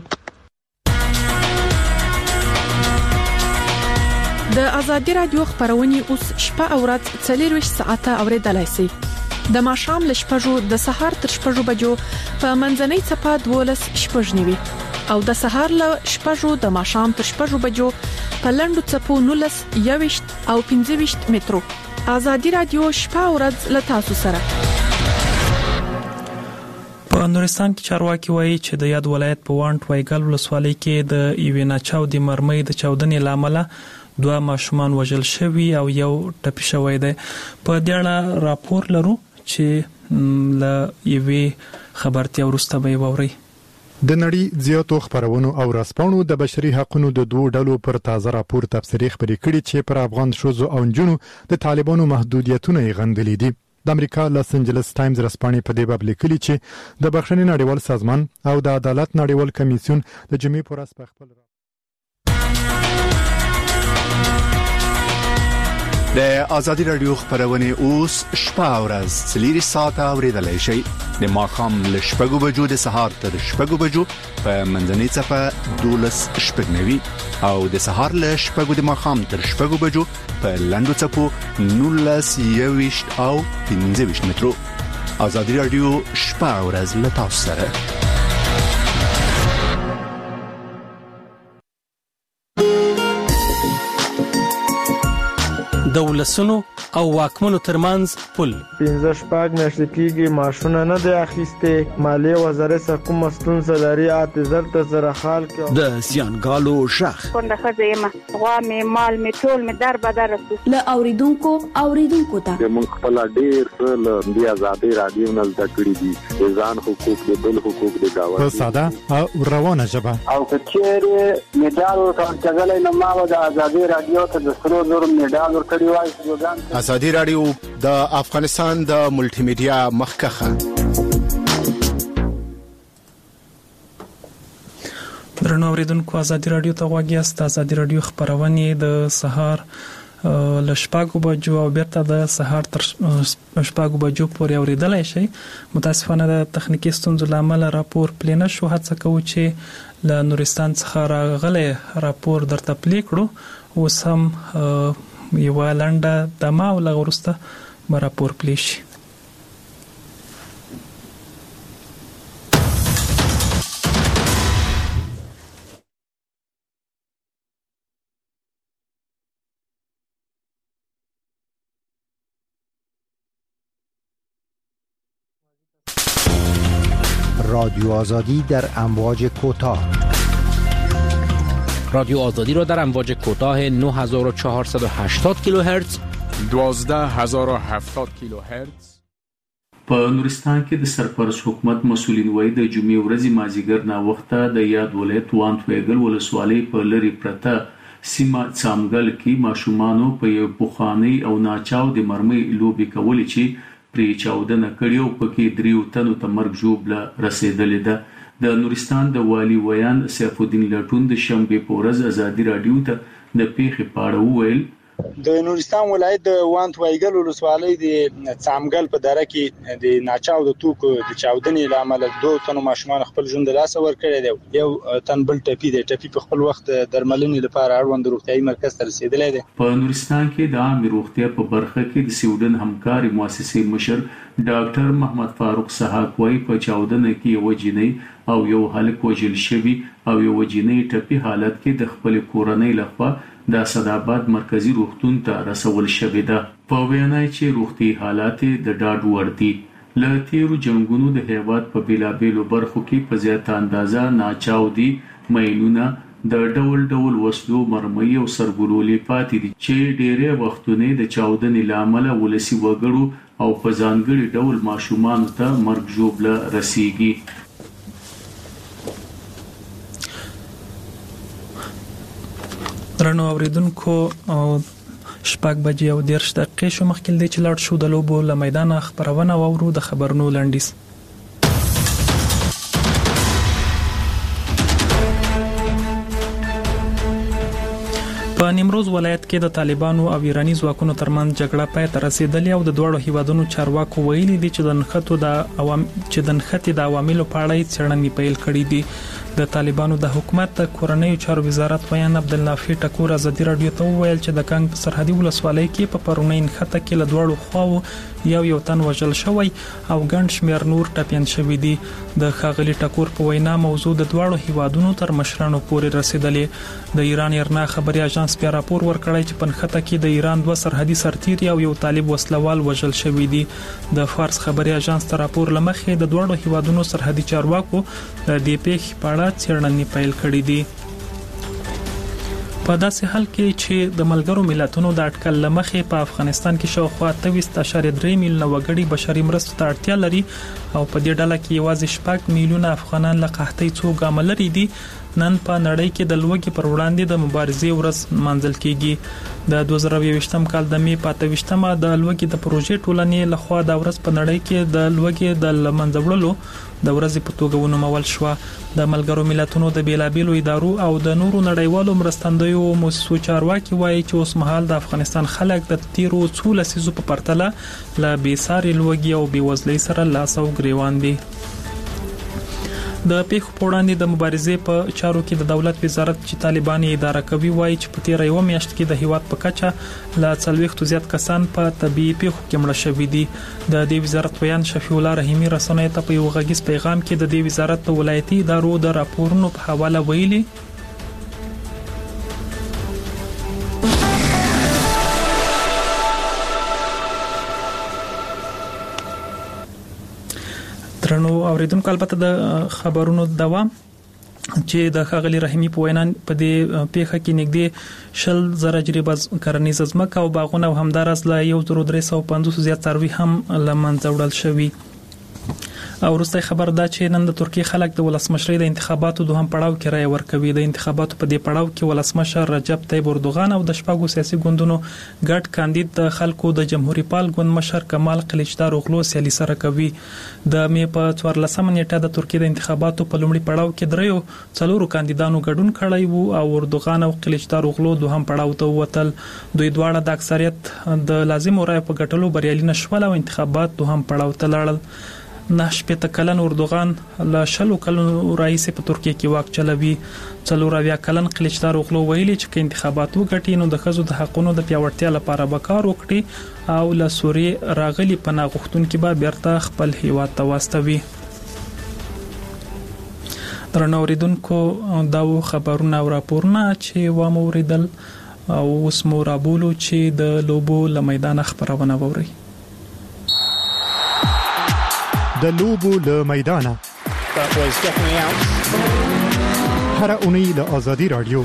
د ازادي رادیو خبرونه اوس شپه او ورځ څلور ساعته اوریدلای شئ. د ماښام ل شپږو د سهار تر شپږو بجو په منځنۍ چپه دولس شپږ نیوي او د سهار ل شپږو د ماښام تر شپږو بجو په لندو چپو نولس یوشت او پنځه ویشت مترو. ازادي رادیو شپه او ورځ ل تاسو سره. په نورستان کې چارواکي وایي چې د یاد ولایت په وانټ وایګل ولسوالۍ کې د ایوینا چاو د مرمۍ د چاودنې لامل دوه ماشومان وژل شوي او یو ټپي شوی دی. په دې اړه راپور لرو چې ل یوې خبرتیا ورسته به ووري. د نړۍ زیاتو خبرونو او رسپانو د بشري حقوقو د دوه ډلو پر تازه راپور تفسیری خبرې کړي چې پر افغان شوزو او نجونو د طالبانو محدودیتونه یې غندلې دي. د امریکا لاس انجلس ټایمز رسپانې په دې باب لیکلي چې د بخښنې نړیوال سازمان او د عدالت نړیوال کمیسیون د جمعې پر ورځ په خپل د ازادي رادیو خبرونه اوس شپه او ورځ څلور ساعته اوریدلای شئ. د ماښام ل شپږو بجو د سهار تر شپږو بجو په منځنۍ چپه دولس شپږ نوي او د سهار ل شپږو د ماښام تر شپږو بجو په لندو چپو نولس یوشت او پنځه ویشت مترو. ازادي رادیو شپه او ورځ ل تاسو سره. د ولسونو او واکمنو ترمنځ پل پنځه شپږ میاشتې کېږي ماشونه نه دی اخیسته. مالیه وزارت سره کوم ستونزه لري اته زر ته زره خال کې د زیانګالو شخ څنګه خزیمه غوا می مال می ټول می در بدر رسو ل اوریدونکو اوریدونکو ته موږ خپل ډیر څه د ازادي رادیو نل تکړی دي ځان حقوق د بل حقوق د داوا په ساده او روانه ژبه او کچېره میډال ورکړل نو ما د ازادي رادیو ته د سرو زر میډال ورکړی. ازادي رادیو د افغانستان د ملټي میډیا مخکخه. درنو اوریدونکو ازادي رادیو ته غواړی است. ازادي رادیو خبرونه د سهار ل شپږو بجو او بیرته د سهار تر شپږو بجو پورې اوریدلای شئ. متاسفانه د تخنیکی ستونزو لامل راپور پلي نه شو. هڅه کوو چې ل نورستان څخه راغلی راپور درته پلي کړو. اوس هم یو لنډه دمه او لغورسته راپور پلی شي. رادیو آزادی در امواج کوتاه. رادیو آزادی را در امواج کوتاه نه هزار و چهارصد و هشتاد کیلوهرتز، دوازده هزار و هفتاد کیلوهرتز په نورستان کې د سرپرست حکومت مسولین وایي د جمعې ورځې مازیګر نا وخته د یاد ولایت وانت ویګل ولسوالۍ په لری پرته سیمه څامګل کې ماشومانو په یو بوخاني او ناچاو د مرمۍ لوبي کولې چې پری چاودنه کړیو پکې دریو تنو ته مرګ جوړه رسیدلې ده. د نورستان د والی ویان سیف الدین لټون د شنبه په ورځ ازادي رادیو ته د پیښې په اړه وویل د نورستان ولایت د وانت وایګل ولسوالۍ د څامګل په دره کې د ناچاو د توکو د چاودنې لامل دوه تنو ماشومان خپل ژوند له لاسه ورکړی دی. یو تن بل ټپي دی. ټپي په خپل وخت درملنې لپاره اړوند روغتيایي مرکز ته رسیدلی دی. په نورستان کې د عامه روغتیا په برخه کې د سویډن همکاري مؤسسې مشر ډاکټر محمد فاروق سحاق وايي په چاودنه کې یو جنۍ او یو هلک وژل شوی او یو جنۍ ټپي حالت کې د خپل کورنۍ لخوا د اسداباد مرکزی روغتون ته رسول شوې ده. په وینا چې روغتي حالات د ډاډ وړ دي. له تیرو جنگونو د هیواد په بیلابیلو برخو کې په زیاته اندازه ناچاو دي میلونه د ډول ډول وسلو مرمۍ او سرګلولې پاتې دي چې ډېرې وختونه د چاودنې لامل ولسی وګړو او په ځانګړي ډول ماشومان ته مرګ جوړه رسیږي. درنو اوریدونکو شپږ بجې او دیرش دقیقې شو مخکې دی چې لاړ شو د لوبو له میدان خبرونه وورو د خبرونو لنډیز. په نیمروز ولایت کې د طالبانو او ایرانی ځواکونو ترمنځ جګړه پای ته رسیدلې او د دوړو هیوادونو چارواکو ویلي دي چې د نخښتو د عوام چې د نخښتې د عواملو په اړه څېړنې پیل کړې دي. د طالبانو د حکومت د کورنیو چارو وزارت ویان عبدالنافع ټکور ازادي رادیو ته وویل چې د کانګ په سرحدي ولسوالۍ کې په پرونی نخښته کې له دوړو خواو یو یو تن وژل شوی او ګڼ شمېر نور ټپیان شوي دي. د ښاغلي ټکور په وینا موضوع د دوړو هیوادونو تر مشرانو پورې رسیدلې. د ایران ایرنا خبري اژانس بیا راپور ورکړی چې په نخښته کې د ایران دوه سرحدي سرتیري او یو طالب وسلوال وژل شوی دي. د فارس خبري اژانس تر راپور لمخې د دوړو هیوادونو سرحدي چارواکو د دې پیښې په اړه څېړنې پیل کړې دي. په داسې حال کې چې د ملګرو ملتونو د اټکل لمخې په افغانستان کې شاوخوا اته اشاریه درې میلیونه وګړي بشري مرستو ته اړتیا لري او په دې ډله کې یوازې شپږ میلیونه افغانان له قحطۍ څو ګامه لري دي. نن په نړۍ کې د لوږې پر وړاندې د مبارزې ورځ منځل کیږي. د دوه زره یوویشتم کال د می په اته ویشتمه د لوږې د پروژې ټولنې لخوا د ورځ په نړۍ کې د لوږې د لمنځه وړلو د ورځې په توګه ونومول شو. د ملګرو ملتونو د بیلابیلو ادارو او د نورو نړیوالو مرستندویو مؤسسو چارواکي وایي چې اوس مهال د افغانستان خلک د تیرو څو لسیزو په پرتله له بېساري لوږې او بېوزلۍ سره لاس او ګریوان دي. د پیښو په وړاندې د مبارزې په چارو کې د دولت وزارت چې طالبان یې اداره کوي وایي چې په تیر یو میاشت کې د هیواد په کچه لا څلوېښتو زیات کسان په طبي پیښو کې مړه شوي دي. د دې وزارت ویان شفیع الله رحیمي رسنیو ته په یو غږیز پیغام کې د دې وزارت د ولایتي ادارو د راپورونو په حواله ویلي درنو اوریدونکو البته د خبرونو دوام چې د ښاغلي رحیمي په وینا په دې پیښه کې نږدې شل زره جریبه کرنیزه ځمکه او باغونه او همدارس له یو زر درې سوه پنځوس زیات څاروي هم له منځه وړل شوي. او وروسته خبر دا چې نن د ترکیې خلک د ولسمشرۍ د انتخاباتو دوهم پړاو کې رایه ورکوي. د انتخاباتو په دې پړاو کې ولسمشر رجب طیب اردوغان او د شپږو سیاسي ګوندونو ګډ کاندید د خلکو د جمهوریت پال ګوند مشر کمال قلیچدار اوغلو سیالي سره کوي. د می په څوارلسمه نیټه د ترکیې د انتخاباتو په لومړي پړاو کې دریو څلورو کاندیدانو ګډون کړی وو او اردوغان او قلیچدار اوغلو دوهم پړاو ته ووتل. دوی دواړه د اکثریت د لازم رایو په ګټلو بریالي نشول او انتخابات دوهم پړاو ته لاړل. نه شپږ کلن اردوغان له شلو کلونو رئیس په ترکیه کې واک چلوي. څلور اویا کلن قلیچدار اوغلو ویلي چې انتخابات وګټي نو د ښځو د حقونو د پیاوړتیا لپاره به کار وکړي او له سوریې راغلي پناه غوښتونکي به بیرته خپل هیواد ته واستوي. درنو اوریدونکو دا خبرونه او راپورونه چې و مو اوریدل او اوس مو رابولو چې د لوبو له میدان خبرونه ووري. د لوبو له میدانه هر اونۍ له آزادي رادیو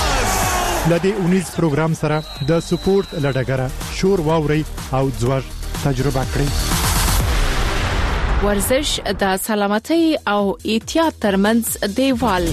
لدې اونیز پروګرام سره د سپورت لډګره شور واوري او ځوړ تجربه کړئ. ورزش د سلامتۍ او احتیاط ترمنځ دیوال.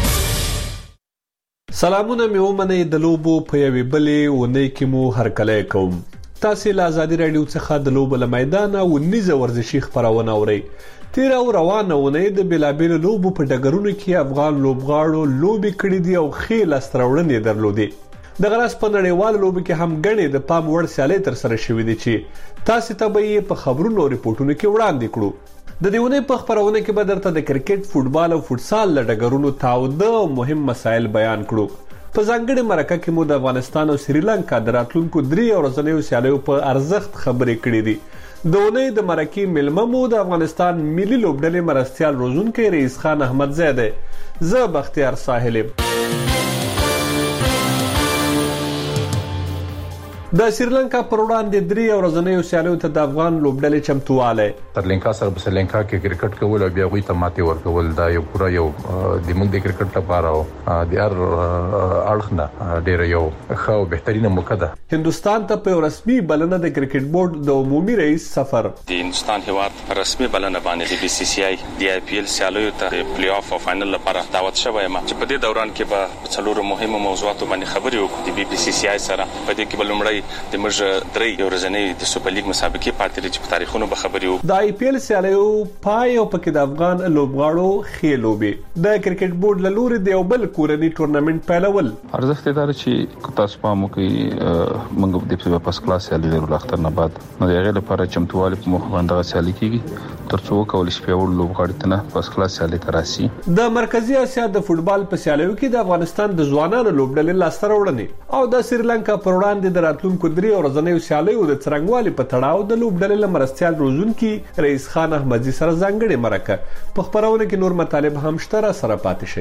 سلامونه مې ومنئ د لوبو په یوې بلې اونۍ کې مو هرکلی کوم. تاسو له آزادي رادیو څخه د لوبو له میدانه ونیزه ورزشي خبرونه اورئ. تیر او روانه اونۍ د بېلابېلو لوبو په ډګرونو کې افغان لوبغاړو لوبې کړې دي او ښې لاسته راوړنې درلودې. دغه راز په نړیوالو لوبو کې هم ګڼې د پام وړ سیالۍ ترسره شوې دي چې تاسو ته به یې په خبرونو او ریپورټونو کې وړاندې کړو. د دې اونۍ په خبرونه کې به درته د کرکټ، فوټبال او فوټسال له ډګرونو تاوده او مهم مسایل بیان کړو. په ځانګړې مرکه کې مو د افغانستان او سریلانکا د راتلونکو درې ورځنیو سیالیو په ارزښت خبرې کړې دي. د اونۍ د مرکې مېلمه مو د افغانستان ملي لوبډلې مرستیال روزونکی رئیس خان احمدزی دی. زه بختیار ساحل یم. د سریلانکا پر وړاندې درې ورځنیو سیالیو ته د افغان لوبډلې چمتووالی. سریلانکا سره په سریلانکا کې کرکټ کول او بیا غوي ته ماتې ورکول دا یو پوره یو د موږ د کرکټ لپاره او د هر اړخ نه ډېر یو ښه او بهترینه موقع ده. هندستان ته په رسمي بلنه د کرکټ بورډ د عمومي رئیس سفر. د هندستان هیواد رسمي بلنه باندې د بي سي سي آی د آی پی ایل سیالیو ته پلی آف او فائنل لپاره دعوت شوی یم چې په دې دوران کې به څلورو مهمو موضوعاتو باندې خبرې وکړو. د بي سي سي آی سره په دې کې به لومړی د موږ درې ورځنۍ د سوپر لیګ مسابقې پاتې لري چې په تاریخونو به خبرې وکړو. د آی پی ایل سیالیو پای او پکې د افغان لوبغاړو ښې لوبې. د کرکټ بورډ له لوري د یو بل کورني ټورنمنټ پیلول. ارزښت یې دا چې تاسو پام وکړئ موږ د په پاس کلاس سیالي لرو لاختر نه بعد نو د هغې لپاره چمتووالی په مخ باندې سیالي کیږي ترڅو وکولای شي پیاوړ لوبغاړي ته پاس کلاس سیالي ته راشي. د مرکزی اسیا د فوټبال په سیالیو کې د افغانستان د ځوانانو لوبډلې لاسته راوړنې او د سریلانکا پر وړاندې د راتلونکو درې ورځنیو سیالیو د څرنګوالي په تړاو د لوبډلې له مرستیال روزونکي رئیس خان احمدزی سره ځانګړې مرکه په خبرونه کې نور مطالب هم شته را سره پاتې شي.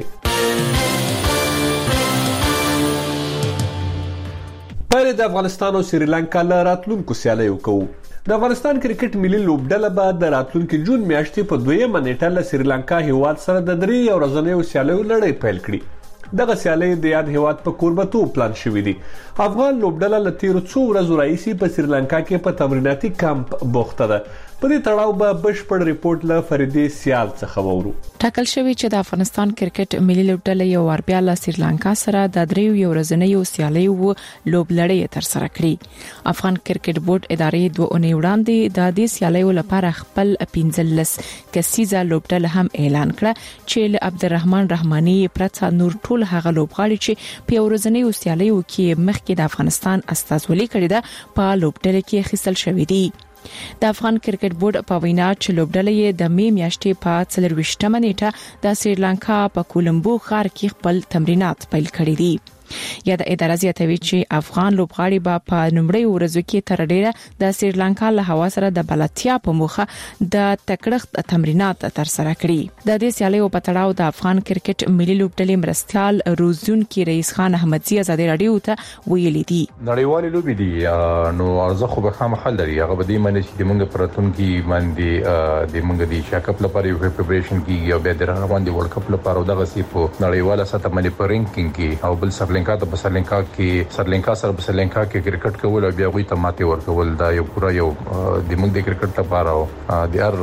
پایله د افغانستان او سریلانکا له راتلونکو سیالیو کوو. د افغانستان کرکټ ملي لوبډله به د راتلونکي جون میاشتې په دویمه نیټه له سریلانکا هیواد سره د درې ورځنیو سیالیو لړۍ پیل کړي. دغه سیالۍ د یاد هیواد په کوربتوب پلان شوې دي. افغان لوبډله له تیرو څو ورځو راهیسې په سریلانکا کې په تمریناتي کمپ بوخته ده. په دې تړاو به بشپړ ریپورت له فریدې سیال څخه وورو. ټاکل شوی چې د افغانستان کرکټ ملي لوبډله یو وار بیا له سریلانکا سره د دریو ورځنیو سیالیو لوبلړۍ تر سره کړې. افغان کرکټ بورډ ادارې دوه اونۍ وړاندې د دې سیالیو لپاره خپل پنځلس کسیزه لوبډله هم اعلان کړه چې له عبدالرحمن رحماني پرته نور ټول هغه لوبغاړي چې په ورځنیو سیالیو کې مخکې د افغانستان استازولي کړې ده په لوبډله کې اخیستل شوې دي. د افغان کرکټ بورډ په وینا چې لوبډله د می میاشتې په څلرويشتمه نیټه د سریلانکا په کولمبو ښار کې خپل تمرینات پیل کړي دي. یا د ادارې زیاتوي چې افغان لوبغاړي به په نومړی ورځو کې تر ډیره د سریلانکا له هوا سره د بلاتیا په موخه د تکړښت تمرینات تر سره کړي. د دې سیالیو په تړاو د افغان کرکټ ملي لوبډلې مرستیال روزونکي رئیس خان احمدزی آزادي رادیو ته ویلي دي نړیوالې لوبې دي نو ارزښت خو به خامخا لري. هغه به دې معنی چې د موږ پراتونکي باندې د موږ د شاکپ لپاره یو پریپریشن کیږي او بیا د روان دي ورلد کپ لپاره دغه سی په نړیواله سطح باندې په رینکینګ کې او بل سرلانکا ته په سرلانکا کې سرلانکا سره په سرلانکا کې کرکټ کول او بیا غوي ته ماتې ورکول دا یو پورا یو د موږ د کرکټ لپاره او د هر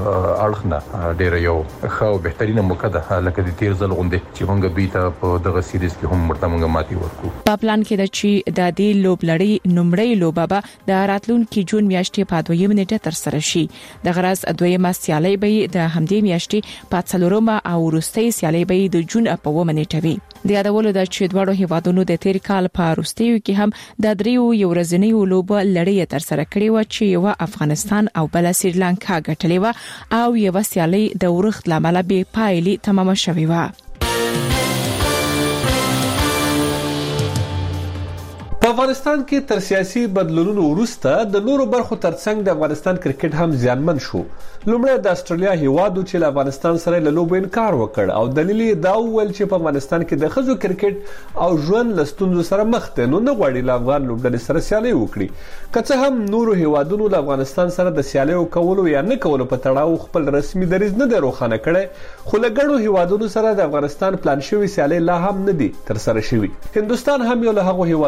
اړخ نه ډېر یو ښه او بهترینه موقع ده لکه د تیر ځل غونډه چې موږ به ته په دغه سیریز کې هم مرته موږ ماتې ورکو. په پلان کې د چې د دې لوبلړۍ نومړی لوبه به د راتلونکي جون میاشتې په دویمه نیټه تر سره شي. د غرض دویمه سیالي به د همدې میاشتې په څلورمه او وروستۍ سیالي به د جون په اوومه نیټه وي. د یادولو د چې دواړو هیوادونو د تیر کال په وروستیو کې هم د دریو ورځنیو لوبو لړۍ تر سره کړې و چې یو افغانستان او بل سریلانکا ګټلې و او یو سیالي د ورښت لامل به پایلې تمام شوې و. په افغانستان کې تر سیاسي بدلونونو وروسته د نورو برخو ترڅنګ د افغانستان کرکټ هم زیانمن شو. لومړی د استرالیا هیوادو چې له افغانستان سره له لوبو انکار وکړ او دلیل یې دا وویل چې په افغانستان کې د ښځو کرکټ او ژوند له ستونزو سره مخ دي نو نه غواړي له افغان لوبډلې سره سیالي وکړي. که څه هم نورو هیوادونو له افغانستان سره د سیالیو کولو یا نه کولو په تړاو خپل رسمي دریځ نه دی روښانه کړی خو له ګڼو هیوادونو سره د افغانستان پلان شوی سیالي لا هم نه دي تر سره شوی. هندستان هم یو له هغو هیوادونو څخه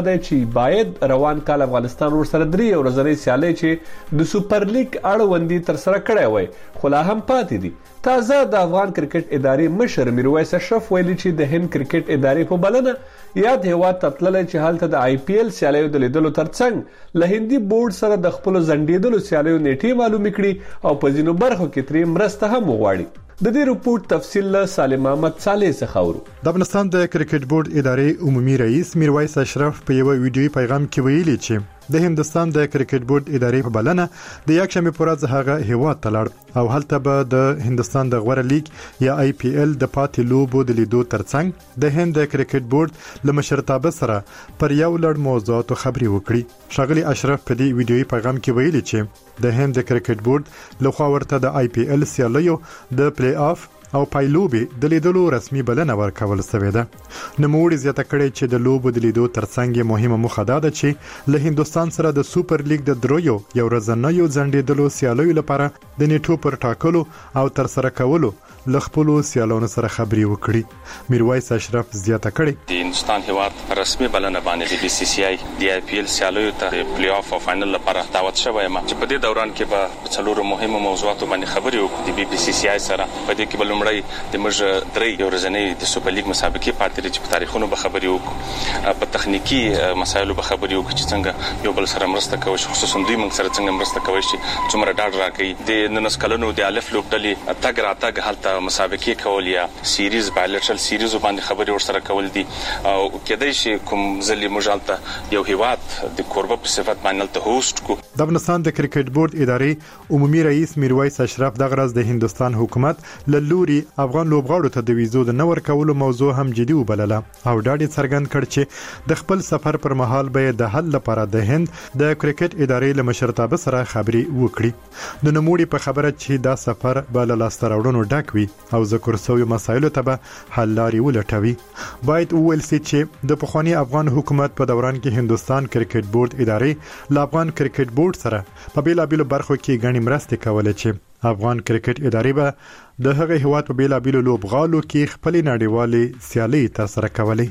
څخه دی چې باید روان کال افغانستان ورسره درې ورځنۍ سیالۍ چې د سوپر لیګ اړوندې تر سره کړی وای خو لا هم پاتې دي. تازه د افغان کرکټ ادارې مشر میرویس اشرف ویلي چې د هند کرکټ ادارې په بلنه یاد هیواد ته تللی چې هلته د آی پی ایل سیالیو د لیدلو ترڅنګ له هندي بورډ سره د خپلو ځنډېدلو سیالیو نیټې معلومې کړي او په ځینو برخو کې ترې مرسته هم وغواړي. د دې رپورټ تفصیل له سالم احمد صالح څخه اورو. د افغانستان د کرکټ بورډ ادارې عمومي رئیس میرویس اشرف په یو ویډیوي پیغام کې ویلي چې د هندستان د کرکټ بورډ ادارې په بلنه د یک شنبه پر ورځ هغه هیواد ته لاړ او هلته به د هندستان د غوړه لیګ یا آی پی ایل د پاتې لوبو د لیدو ترڅنګ د هند د کرکټ بورډ له مشرتابه سره پر یو لړ موضوعاتو خبري وکړي. ښاغلي اشرف په دې ویډیوي پیغام کې ویلي چې د هند د کرکټ بورډ لخوا ورته د آی پی ایل سیالیو د پلی آف او پایلوبي د لیدلو رسمي بلنه ورکول شوې ده. نوموړي زیاته کړې چې د لوبو د لیدو ترڅنګ مهمه موخه ده چې له هندستان سره د سوپر لیګ د درویو یو ورځنیو ځنډېدلو سیالیو لپاره د نیټو پر ټاکلو او تر سره کولو له خپلو سیالانو سره خبري وکړي. میرویس اشرف زیاته کړې د هندستان هیواد رسمي بلنه باندې د بي سي سي آی د آی پی ایل سیالیو ته پلی آف او فائنل لپاره دعوت شوی یم چې په دې دوران کې به څلورو مهمو موضوعاتو باندې خبري وکړو د بي سي سي آی سره. په دې کې بلمړی د موږ درې یو ورځنۍ د سوپر لیګ مسابقې پاتې لري چې په تاریخونو به خبري وکړو، په تخنیکی مسایلو به خبري وکړو چې څنګه یو بل سره مرسته کوي، خصوصا دوی موږ سره څنګه مرسته کوي چې څومره ډاډ راکړي. د ننس کلونو د الف لوبډلې تګ راتګ هلته مسابقې کول یا سیریز بایلټرل سیریز باندې خبري ورسره کول دي او کېدای شي کوم ځلې موږ هلته یو هیواد د کوربه په صفت باندې ته هوست کو. د افغانستان د کرکټ بورډ ادارې عمومي رئیس میرویس اشرف دغه ورځ د هندستان حکومت له لوري افغان لوبغاړو ته د ویزو د نور کولو موضوع هم جدي وبلله او ډاډ څرګند کړ چې د خپل سفر پر مهال به د حل لپاره د هند د کرکټ ادارې له مشرتابه سره خبري وکړي. د نوموړي په خبره چې دا سفر به له لاسته راوړنو ډک وي او ذکر سوی مسایلو ته به حل لاري ولټوي. باید وویل سي چې د پخوانی افغان حکومت په دوران کې هندستان کرکټ بورډ ادارې له افغان کرکټ بورډ سره په بیلابیلو برخو کې غني مرستې کولې چې افغان کرکټ ادارې به د هغه هیواد په بیلابیلو لوبغالو کې خپل نړیوالې سیالۍ ترسره کولې.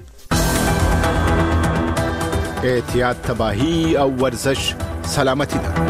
احتیاط، تباہی او ورزش سلامتی ده.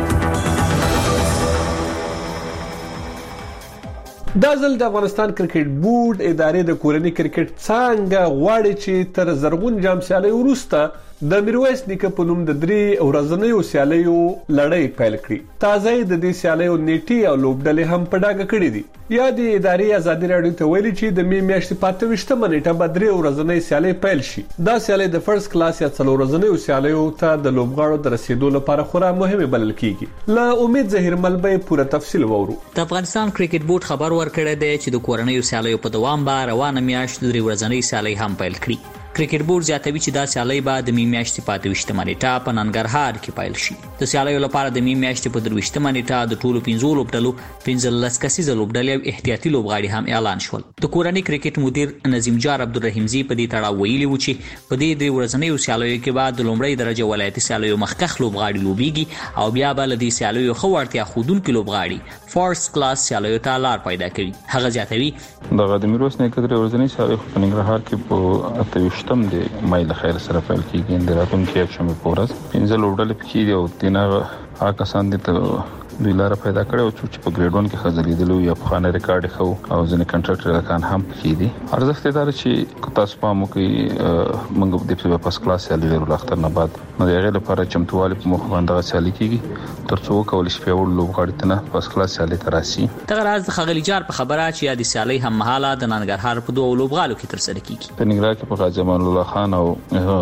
دا ځل د افغانستان کرکټ بورډ ادارې د کورنۍ کرکټ څنګه غواړي چې تر زرغون جام سیالۍ وروسته د میرویس نیکه په نوم د درې ورځنیو سیالیو لړۍ پیل کړي. تازه د دې سیالیو نیټې او لوبډلې هم په ډاګه کړې دي. یا د ادارې ازادي راډیو ته ویلي چې د می میاشتې په اته ویشتمه نیټه به درې ورځنۍ سیالۍ پیل شي. دا سیالۍ د فرست کلاس یا څلور ورځنیو سیالیو ته د لوبغاړو د رسیدو لپاره خورا مهمه بلل کیږي. له امید زهیرمل به پوره تفصیل وورو. د افغانستان کرکټ بورډ خبر ورکړی دی چې د کورنیو سیالیو په دوام به روانه میاشت درې ورځنۍ سیالۍ هم پیل کړي. کرکټ بورډ زیاتوي چې دا سیالۍ به د می میاشتې په اته ویشتمه نیټه په ننګرهار کې پیل شي. د سیالیو لپاره د می میاشتې په درې ویشتمه نیټه د ټولو پنځو لوبډلو پنځلس کسیزه لوبډلې او احتیاطي لوبغاړي هم اعلان شول. د کورنۍ کرکټ مدیر نظیم جار عبدالرحیمزی په دې تړاو ویلي و چې په دې درې ورځنیو سیالیو کې به د لومړۍ درجه ولایتي سیالیو مخکښ لوبغاړي لوبېږي او بیا به له دې سیالیو ښه وړتیا ښودونکي لوبغاړي فرست کلاس سیالیو ته لار پیدا کوي. هغه زیاتوي دغه د میرویس نیکه درې ورځنۍ سیالۍ په ننګرهار کې په اته ویشتم د مای له خیر سره پیل کیږي. د راتلونکي یک شنبه په ورځ پنځه لوبډلې پکې دي او تینه هغه کسان دي ته دوی لاره پیدا کړې او چې په ګریډ ون کې خزلیدلو یا په خانه ریکارډ خو او ځنې کنټراکټر لکان هم پکې دي. ارزښت یې دا چې تاسو په مو کې موږ د په پاس کلاس سیالي لرو اختر نه بعد نو د هغه لپاره چمتووالی په مخ باندې سیالي کیږي ترڅو کول شي په وړ لوبغاړي ته نه پاس کلاس سیالي تراسي. دغه راز د خغلی جار په خبره چې یا د سیالي هم مهاله د ننګرهار په دوه لوبغالو کې تر سره کیږي. په ننګرهار کې په غازی امان الله خان او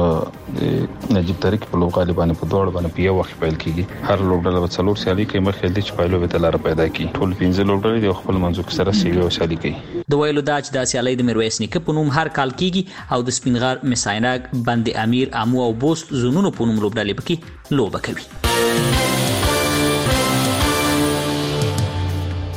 د نجیب طریق په لوبغالي باندې په دوه باندې په یو وخت پیل کیږي. هر لوبډله په څلور سیالي کې مخکې دي چې پایلو به لاره پیدا کی. ټول پنځه لوبډلې د خپل منځو سره سیالي او سیالي کوي. د ویلو دا چې د سیالي د میرویس نیکه په نوم هر کال کیږي او د سپینغار مسایناک بند امیر امو او بوست زونونو په نوم لوبډلې پکې لوبه کوي.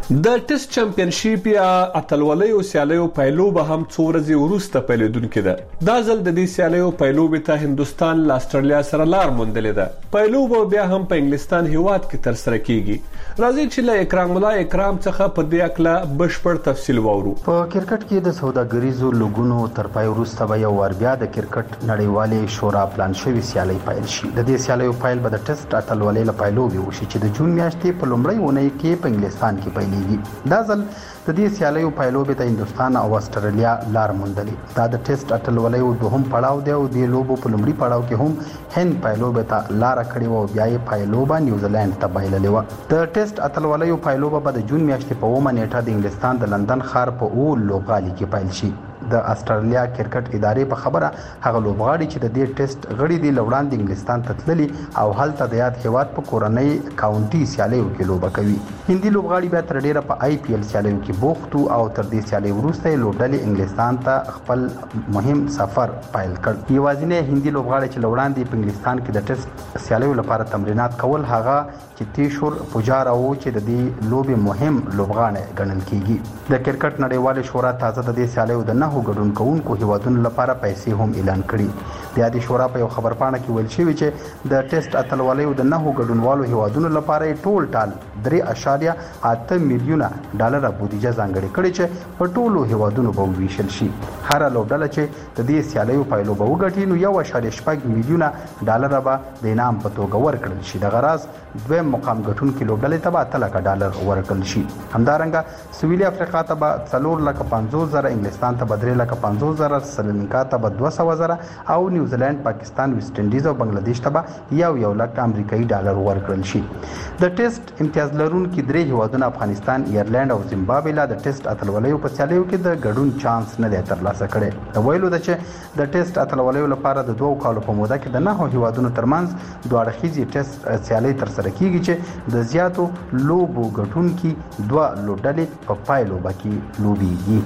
د ټیسټ چمپیونشیپ یا اتلولیو سیالیو پایلوبه هم څو ورځې وروسته پیلېدونکې ده. دا ځل د دې سیالیو پایلوبې ته هندستان له استرالیا سره لار موندلې ده. پایلوبه بیا هم په انګلستان هیواد کې ترسره کیږي. راځي چې له اکرام الله اکرام څخه په دې اړه بشپړ تفصیل واورو. په کرکټ کې د سوداګریزو لوګونو تر پای وروسته به یو ور بیا د کرکټ نړیوالې شورا پلان شوی سیالي پیل شي. د دې سیالیو پیل به د ټیسټ اتلولۍ له پایلوبې وشي چې د جون میاشتې په لومړۍ اونۍ کې په انګلستان کې پیل دا ځل د دې سیالیو پایلوبې ته هندستان او استرالیا لار موندلې. دا د ټیسټ اتلولیو دوهم پړاو دی او د لوبو په لومړي پړاو کې هم هند پایلوبې ته لار کړې و او بیا یې پایلوبه نیوزیلند ته بایللې و. د ټیسټ اتلولیو پایلوبه به د جون میاشتې په اومه نیټه د انګلستان د لندن ښار په او لوبغالي کې پیل شي. د استرالیا کرکټ ادارې په خبره هغه لوبغاړي چې د دې ټیسټ غړي دي لوړاندې انګلستان ته تللي او هلته د یاد هیواد په کورنۍ کاونټي سیالیو کې لوبه کوي. هندي لوبغاړي بیا تر ډیره په آی پی ایل سیالیو کې بوخت او تر دې سیالي وروسته یې لوبډلې انګلستان ته خپل مهم سفر پیل کړ. یوازینی هندي لوبغاړي چې لوړاندې په انګلستان کې د ټیسټ سیالیو لپاره تمرینات کول هغه چې تیشور پجارا وو چې د دې لوبې مهم لوبغاړی ګڼل کیږي. د کرکټ نړیوالې شورا تازه د دې سیالیو د نهو ګډون کوونکو هیوادونو لپاره پیسې هم اعلان کړي. د دې شورا په یو خبرپاڼه کې ویل شوی چې د ټیسټ اتلولیو د نهو ګډونوالو هیوادونو لپاره ټول ټال درې اعشاریه اته میلیونه ډالر بودیجه ځانګړې کړې چې په ټولو هیوادونو به ویشل شي. هر لوبډله چې د دې سیالیو پایلو به وګټي نو یو اعشاریه شپږ میلیونه ډالر به د انعام په توګه ورکړل شي. د غراز دویم مقام ګټونکي لوبډلې ته به اته لکه ډالر ورکړل شي. همدارنګه سویلي افریقا ته به څلور لکه پنځوس زره، انګلستان ته به درې لکه پنځوس زره، سریلانکا ته به دوه سوه زره او نیوزیلند، پاکستان، ویسټ انډیز او بنگلاديش ته به یو یو لک امریکایي ډالر ورکړل شي. د ټیسټ امتیاز لرونکي درې هیوادونه افغانستان، ایرلند او زیمبابوې لا د ټیسټ اتلولیو په سیالیو کې د ګډون چانس نه دی ترلاسه کړی. د ویلو ده چې د ټیسټ اتلولیو لپاره د دوه کالو په موده کې د نهو هیوادونو ترمنځ دوه اړخیزې ټیسټ سیالۍ ترسره کیږي چې د زیاتو لوبو ګټونکي دوه لوبډلې په پایلوبه کې لوبېږي.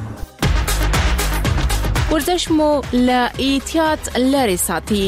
ورزش مو له احتیاط لري ساتي.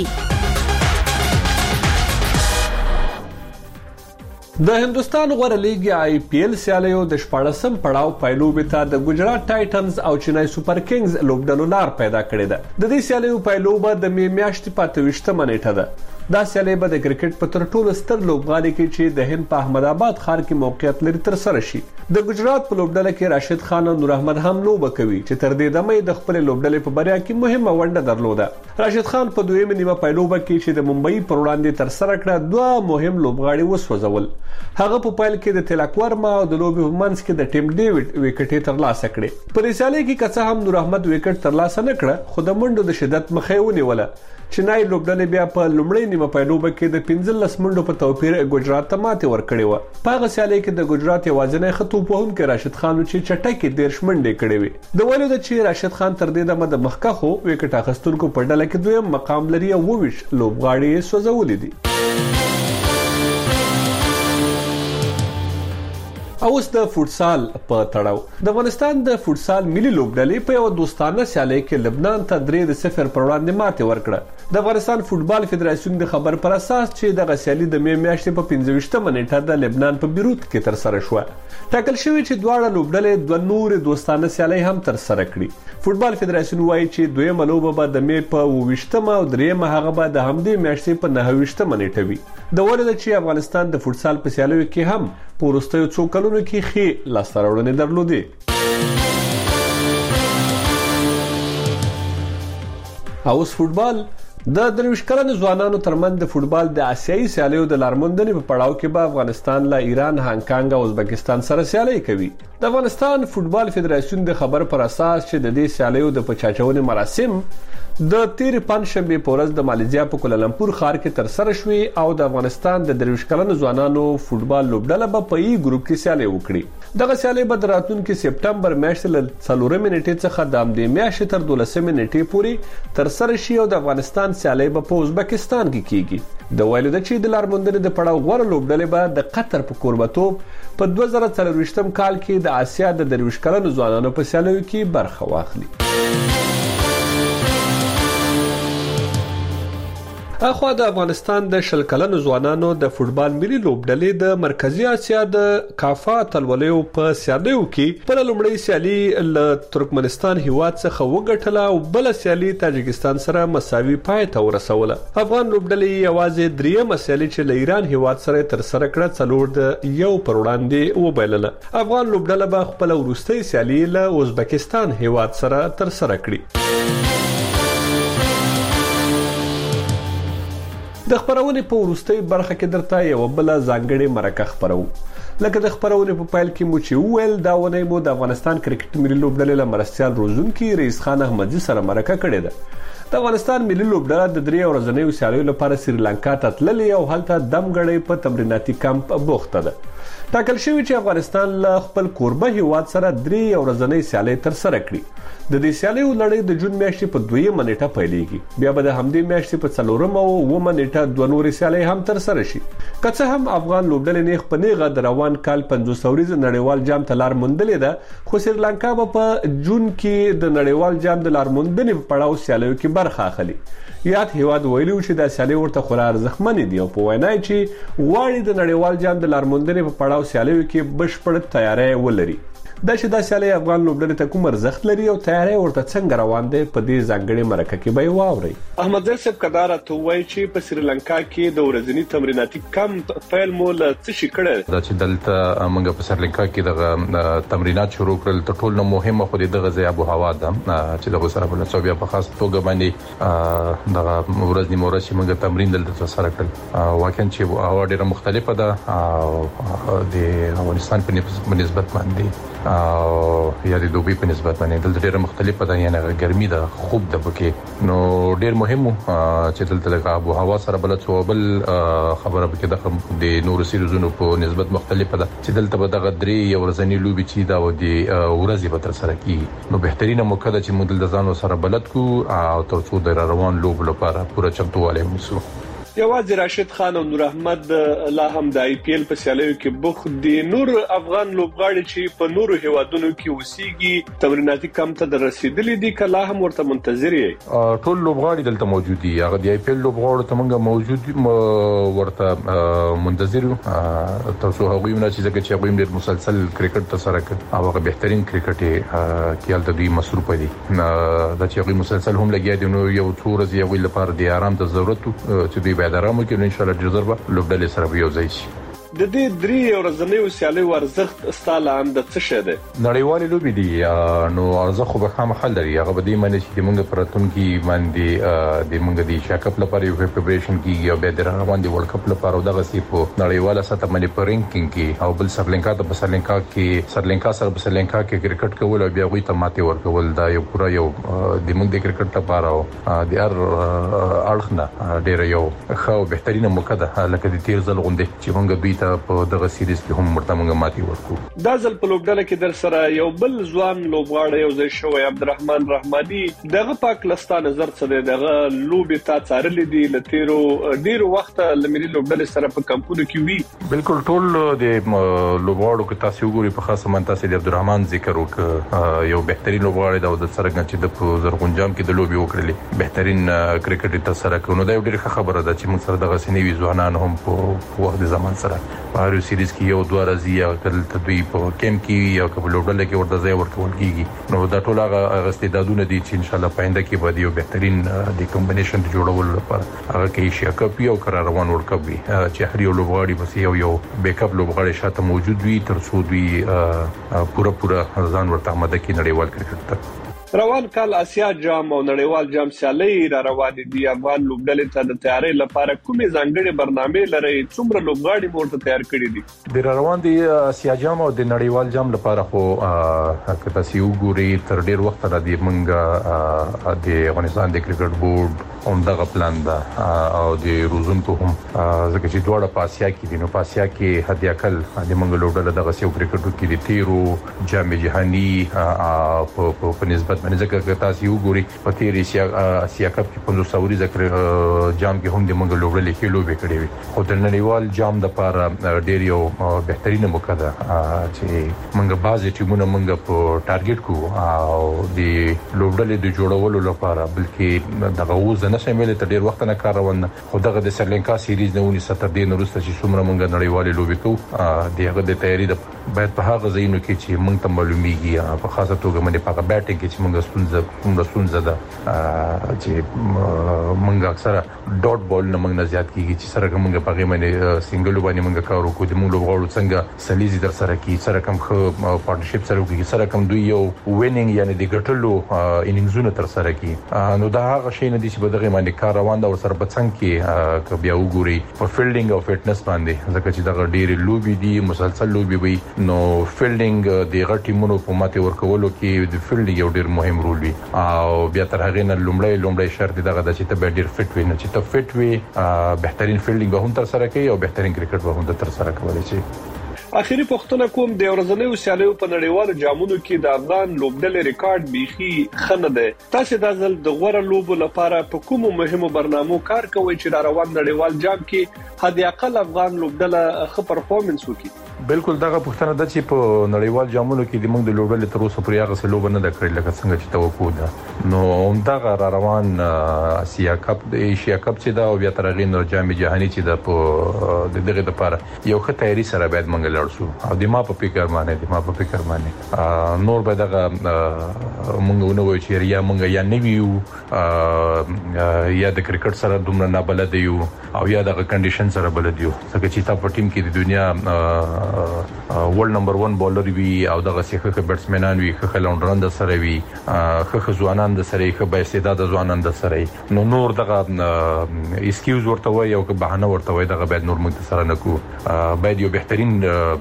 د هندستان غوره لیګ آی پی ایل سیالیو د شپاړسم پړاو پایلوبې ته د ګجرات ټایټنز او چنای سوپر کینګز لوبډلو لار پیدا کړې ده. د دې سیالیو پایلوبه د می میاشتې په اته ویشتمه نیټه ده. دا سیالي به د کرکټ په تر ټولو ستر لوبغالي کې چې د هند په احمد آباد ښار کې موقعیت لري تر سره شي. د ګجرات په لوبډله کې راشد خان او نور احمد هم لوبه کوي چې تر دې دمه د خپل لوبډلې په بریا کې مهمه ونډه درلوده. راشد خان په دویمه نیمه پایلوبه کې چې د ممبئی پر وړاندې تر سره کړه دوه مهم لوبغاړي وسوځول. هغه په پایل کې د تلاکورما او د لوبي په منځ کې د ټیم ډیوډ وکټې ترلاسه کړې. په سیالي کې کڅه هم نور احمد وکټ ترلاسه نه کړه خو د منډو د شدت مخه ونیوله. چنای لوبډلې بیا په لومړۍ نیمه پایلوبه کې د پنځلس منډو په توپیر ګجرات ته ماتې ورکړې و. په هغه سیالي کې د ګجرات یوازینی خطو وهونکی راشد خان چې چټکې دیرش منډې کړې وې. د ویلو ده چې راشد خان تر دې دمه د مخکخو وکټ اخیستونکو په ډله کې دویم مقام لري او وویش لوبغاړي یې سوځولي دي. اوس د فوټسال په تړاو د افغانستان د فوټسال ملي لوبډلې په یو دوستانه سیالي کې لبنان ته درې د صفر پر وړاندې ماتې ورکړه. د افغانستان فوټبال فدراسیون د خبر پر اساس چې دغه سیالي د می میاشتې په پنځه ویشتمه نیټه د لبنان په بیروت کې تر سره شوه. ټاکل شوی چې دواړه لوبډلې دوه نور دوستانه سیالي هم تر سره کړي. فوټبال فدراسیون وایي چې دویمه لوبه به د می په اووه ویشتمه او دریمه هغه به د همدې میاشتې په نهه ویشتمه نیټه وي. د ویلو ده چې افغانستان د فوټسال په سیالیو کې هم په وروستیو څو کلونو کې ښې لاسته راوړنې درلودې. اوس فوټبال د درویش کلن ځوانانو ترمنځ د فوټبال د آسیایي سیالیو د لارموندنې په پړاو کې به افغانستان له ایران، هانګ کانګ او ازبکستان سره سیالي کوي. د افغانستان فوټبال فدراسیون د خبر پر اساس چې د دې سیالیو د پچاچونې مراسم د تیر پنځشنبه په ورځ د ماليزیا په کوالالمپور ښار کې تر سره شوې او د افغانستان د درویش کلن ځوانانو فوټبال لوبډله به په ای ګروپ کې سیالي وکړي. دغه سیالي به د راتلونکي سپټمبر میاشتې له څلورمې نیټې څخه د همدې میاشتې تر دولسمې نیټې پورې تر سره شي او د افغانستان سیالي به په ازبکستان کې کیږي. د ویلو ده چې د لارموندنې د پړاو غوره لوبډلې به د قطر په کوربتوب په دوه زره څلورویشتم کال کې د آسیا د درویش کلن ځوانانو په سیالیو کې برخه واخلي. اخو د افغانستان د شل کلنو ځوانانو د فوتبال ملي لوبډلې د مرکزی اسیا د کافا تلولیو په سیالیو کې په لومړی سیالي له ترکمنستان هیواد څخه وګټله او بل سیالي تاجکستان سره مساوي پای ته ورسوله. افغان لوبډلې یوازې دریم سیالي چې له ایران هیواد سره تر سره کړه څلور د یو پر وړاندې وبایلله. افغان لوبډله به خپل وروستۍ سیالي له ازبکستان هیواد سره تر سره کړي. د خبرونې په وروستۍ برخه کې درته یو بل ځانګړي مرکه خبرو. لکه د خبرونې په پایل کې مو چې ویل دا ونې مو د افغانستان کرکټ ملي لوبډلې له مرستيال روزونکي رئیس خان احمدزي سره مرکه کړې ده. د افغانستان ملي لوبډله د درې ورځنیو سیالیو لپاره سریلانکا ته تللې او هلته دمګړې په تمریناتي کمپ بوخته ده. ټاکل شوی چې افغانستان له خپل کوربه هیواد سره درې ورځنۍ سیالي تر سره کړي. د دې سیالیو لړۍ د جون میاشتې په دویمه نیټه پیلېږي. بیا به د همدې میاشتې په څلورمه او اوومه نیټه دوه نورې سیالۍ هم تر سره شي. که څه هم افغان لوبډلې نیغ په نیغه د روان کال پنځوس اوریز نړیوال جام ته لار موندلې ده، خو سریلانکا به په جون کې د نړیوال جام د لار موندنې په پړاو سیالیو کې برخه اخلي. یاد هیواد ویلو چې د سیالۍ ورته خورا ارزښتمن دي او په وینا چې غواړي د نړیوال جام د لار موندنې په پړاو سیالیو کې بشپړ تیاری ولري. دا چې د سیالۍ افغان لوبډلې ته کوم ارزښت لري او تیاری ورته څنګه روان دی په دې ځانګړي مرکه کې به واوري. احمد زر صاحب کدار ته وایي چې په سریلانکا کې د ورځنی تمریناتي کمپ پیل مول څه شي کړل. دا چې دلته موږ په سریلانکا کې د تمرینات شروع کړل ته ټول نو مهمه خو د غزي ابو هوا ده چې د سره په لاسو بیا په خاص توګه باندې د ورځنی مورشي موږ تمرین دلته سره کړل. واقعا چې هوا ډیره مختلفه ده او د افغانستان په نسبت باندې او یا د دوبي په نسبت باندې دلته ډیره مختلفه ده، یعنی ګرمي ده خوب ده پکې. نو ډیر مهم چې دلته د ابو هوا سره بل څه بل خبره پکې ده د نور سیریزونو په نسبت مختلفه ده چې دلته به د غدري یو ورځنی لوبي چې دا و د ورځې به تر سره کیږي. نو بهترینه موقع ده چې موږ دلته ځان سره بلد کو او ترڅو د روان لوب لپاره پوره چمتووالی ونیسو. یوازې راشد خان او نور احمد لا هم د آی پی ایل په سیالیو کې بوخت دي. نور افغان لوبغاړي چې په نورو هیوادونو کې اوسېږي تمریناتي کمپ ته رسیدلي دي کله هم ورته منتظر دي. ټول لوبغاړي دلته موجود دي. هغه د آی پی ایل لوبغاړو ته موږ موجود ورته منتظر یو تاسو هغه یو نه چې ځکه چې هغه ډېر مسلسل کرکټ ته سره کوي او هغه بهترین کرکټ کې حالت دوی مصروف دي. دا چې هغه مسلسل هم لګیا دي نو یو څو ورځې یو لپاره د آرام ته ضرورت چې دوی باید آرام وکړي. ان شاء الله ډیر ضربه لوبډلې سره یو ځای شي. د دې درې ورځنیو سیالیو ارزښت ستاله هم د څه شه ده؟ نړیوال لوبي دي نو ارزښت خو به خامخا لري. هغه به دې معنی چې موږ پراتون کې باندې د موږ د شاکپ لپاره یو پریپریشن کې یا به د روان دي ورلد کپ لپاره دغه سی په نړیواله سطح باندې په رینکینګ کې او بل سریلانکا ته په سریلانکا کې سریلانکا سره په سریلانکا کې کرکټ کول او بیا غوي ته ماته ورکول دا یو پورا یو د موږ د کرکټ لپاره او د ار اړخنه ډیر یو خو بهترینه موقع ده لکه د تیر ځل غونډه چې موږ دوی ته په دغه سیریز کې هم ورته موږ ماتي ورکو. دا ځل په لوبډله کې در سره یو بل ځوان لوبغاړی یو ځای شوی عبدالرحمن رحماني. دغه پاکستان نظر څه دی دغه لوبي تا څارلې دي لتیرو ډیرو وخت لمري لوبډله سره په کمپونو کې وی. بالکل ټول د لوبغاړو کې تاسو وګورئ په خاصه من تاسو د عبدالرحمن ذکر وک یو بهترین لوبغاړی دا د سره چې د زرغونجام کې د لوبي وکړلې بهترین کرکټ تر سره کوي. نو دا یو ډیره خبره ده چې موږ سره دغه سنوي ځوانان هم په وخت زمان سره هر سیریز کې یو دوه راځي یا کله تدوی په کیمپ کې یا په لوبډله کې ورته ځای ورکول کیږي. نو دا ټول هغه استعدادونه دي چې ان شاء الله پاینده کې به یو بهترین د کمبینیشن جوړول لپاره هغه کې شي کپ یو قرار روان ورکوي چې هر یو لوبغاړي بس یو یو بیک اپ لوبغاړي شاته موجود وي تر څو دوی پوره پوره ځان ورته آماده کړي نړیوال کرکټ ته. روان کال آسیا جام او نړیوال جام سیالۍ را روان دي. افغان لوبډلې ته د تیاری لپاره کومې ځانګړي برنامه لري؟ څومره لوبغاړي ورته تیار کړي دي؟ د روان دي آسیا جام او د نړیوال جام لپاره خو که تاسو وګورئ تر ډیر وخت را دي موږ د افغانستان د کرکټ بورډ هم دغه پلان ده او د روزونکو هم ځکه چې دواړه په آسیا کې دي. نو په آسیا کې حد اقل د موږ لوبډله دغه سیو کرکټ کې د تیرو جام جهاني په په نسبت باندې ځکه تاسو وګورئ په تیر آسیا کپ کې پنځوس اوري ذکر جام کې هم د موږ لوبډله کې لوبې کړې وي. خو د نړیوال جام لپاره ډیر یو بهترینه موقع ده چې موږ بعضی ټیمونه موږ په ټارګټ کو او د لوبډلې د جوړولو لپاره بلکې دغه وزن د نشي ملي ته ډیر وخت نه کار روان خو دغه د سریلانکا سیریز نه ونی ستر دین وروسته چې څومره مونږ نړیوالې لوبي کوو دغه د تیاری د باید په هغه ځایونو کې چې مونږ ته معلومیږي په خاصه توګه باندې په بیټینګ کې چې مونږ ستونزه کومه ستونزه ده چې مونږ اکثره ډاټ بال نه مونږ نه زیات کیږي چې سره مونږ په هغه باندې سنگل باندې مونږ کار وکړو د مونږ لوبغاړو څنګه سلیزي در سره کی سره کوم خو پارټنرشپ سره کوي سره کوم دوی یو وینینګ یعنی د ګټلو انینګزونه تر سره کی نو دا هغه شی نه دي چې په دغه باندې کار روان دا ور سره بڅنګ کې ک بیا وګوري په فیلډینګ او فټنس باندې ځکه چې دغه ډېری لوبي دي مسلسل لوبي وي نو فیلډینګ د غټیمونو په ماته ورکولو کې د فیلډینګ یو ډېر مهم رول وي او بیا تر هغه نه لومړی لومړی شرط دغه د چې ته ډېر فټ وي نه چې ته فټ وي بهترین فیلډینګ به هم تر سره کوي او بهترین کرکټ به هم تر سره کوي چې اخیری پښتنه کوم د ورځنیو سیالیو په نړیوالو جامونو کې د افغان لوبډلې ریکارډ بيخي خنه ده تاسو د ځل د غوړه لوبو لپاره په کومو مهمو برنامو کار کوي چې د روان نړیوال جام کې حد اقل افغان لوبډله ښه پرفورمنس وکړي بالکل دغه پښتنه د چې په نړیوال جامونو کې د موږ د لوبډلې تر اوسه پورې هغه سلوب نه د کړل لکه څنګه چې توقع ده نو همدغه را روان اسیا کپ د ایشیا کپ چې دا او بیا تر هغه نو جام جهاني چې د په دغه لپاره یو ښه تیاری سره باید موږ او د ما په فکر باندې د ما په فکر باندې نور به دغه مونږ نو وایو چې یا مونږ یا نیو یا د کرکټ سره دومره نه بلد یو او یا دغه کنډیشن سره بلد یو ځکه چې تا په ټیم کې د دنیا ورلد نمبر ون بولر وي او دغه سیخه بیټسمنان وي خه لونډران د سره وي خه ځوانان د سره خه به استعداد ځوانان د سره نو نور دغه ایکسکیوز ورته وای او که بهانه ورته وای دغه باید نور موږ سره نکو باید یو بهترین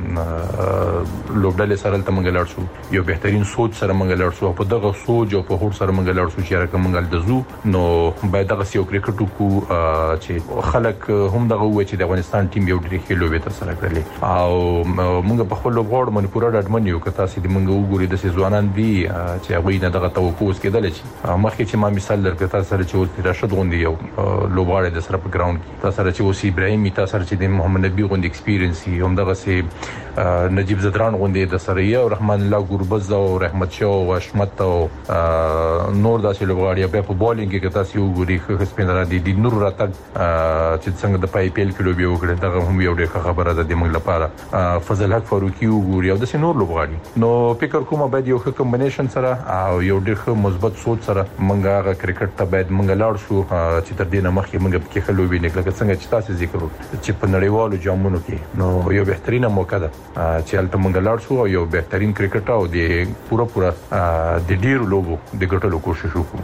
لوبډلې سره ته منګل ارسو یو بهترین سوچ سره منګل ارسو په دغه سوچ او په هور سره منګل ارسو چې راکه منګل دزو نو باید دغه سیو کرکټ کو چې خلک هم دغه وای چې د افغانستان ټیم یو ډېر ښه لوبې تر سره کړلې او موږ په خپل لوبغاړو باندې پوره ډاډمن یو کته چې موږ وګوري د ځوانان دي چې هغه نه دغه توقع اوس کېدل چې مخکې چې ما مثال درکته سره چې اوس راشد غوندي یو لوبغاړی د سره په ګراوند کې تاسو سره چې اوس ابراهیمي تاسو سره چې د محمد نبی غوندي ایکسپیرینس هم دغه سي نجیب زدران غوندي د سره او رحمان الله ګوربز او رحمت شاه او حشمت او نور داسې لوبغاړي په بولینګ کې تاسو وګوري خو سپین را دي د نور راتګ چې څنګه د پای پیل کې لوبي وکړي دغه هم یو ډېر خبره ده د موږ لپاره فضل حق فاروقي وګوري او د نور لوبغاړي نو فکر کوم باید یو ښه کمبینیشن سره او یو ډېر ښه مثبت سوچ سره موږ هغه کرکټ ته باید موږ لاړ شو چې تر دې نه مخکې موږ کې خلوبي نه لکه څنګه چې تاسو ذکر وکړو چې په نړیوالو جامونو کې نو یو بهترینه موقع ده چې البته موږ لاړ شو او یو بهترین کرکټ او د پوره پوره د ډیرو لوبو د ګټلو کوشش وکړو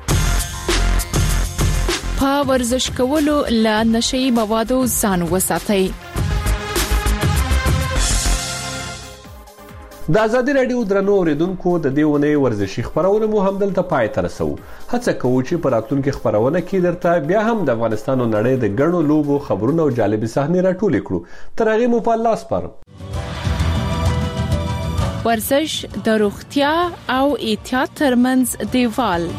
په ورزش کولو له نشي موادو ځان وساتئ. د ازادي رادیو درنو اوریدونکو د دې ونې ورزشي خبرونه مو هم دلته پای ته رسو. هڅه کوو چې په راتلونکي خبرونه کې درته بیا هم د افغانستان او نړۍ د ګڼو لوبو خبرونه او جالبي صحنې راټول کړو. تر هغه مو په الله سپارم. ورزش د روغتیا او احتیاط ترمنځ دیوال.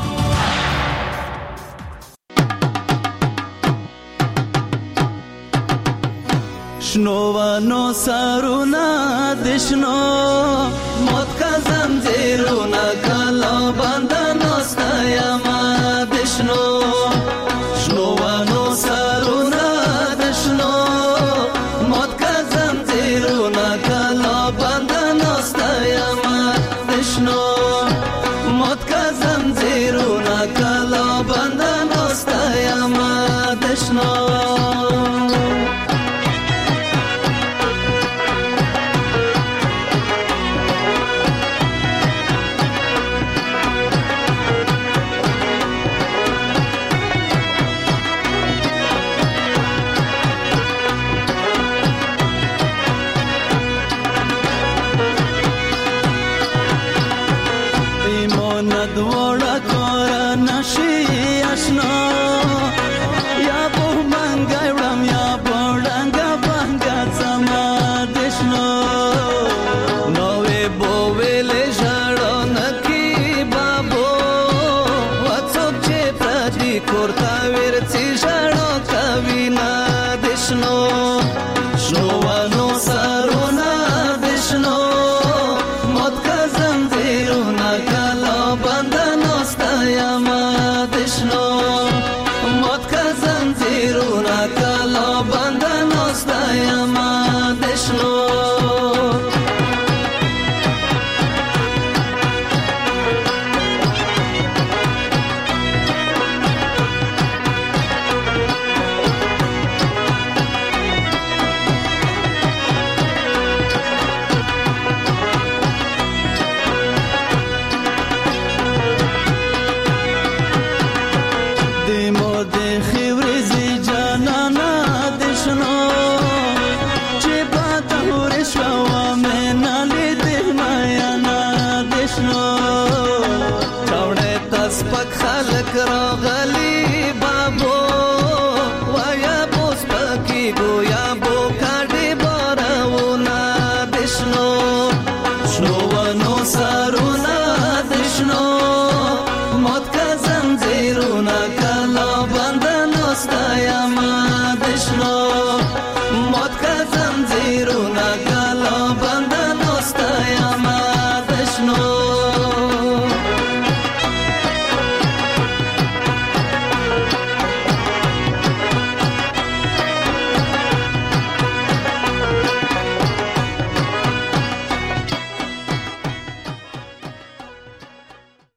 شنوانو سارونا دشنو موت کا زنجیرونا کلا بندنو ستایما دشنو شنوانو سارونا دشنو موت کا زنجیرونا کلا بندنو ستایما دشنو موت کا زنجیرونا کلا بندنو ستایما دشنو Bandana سپک خلک راغلي بابو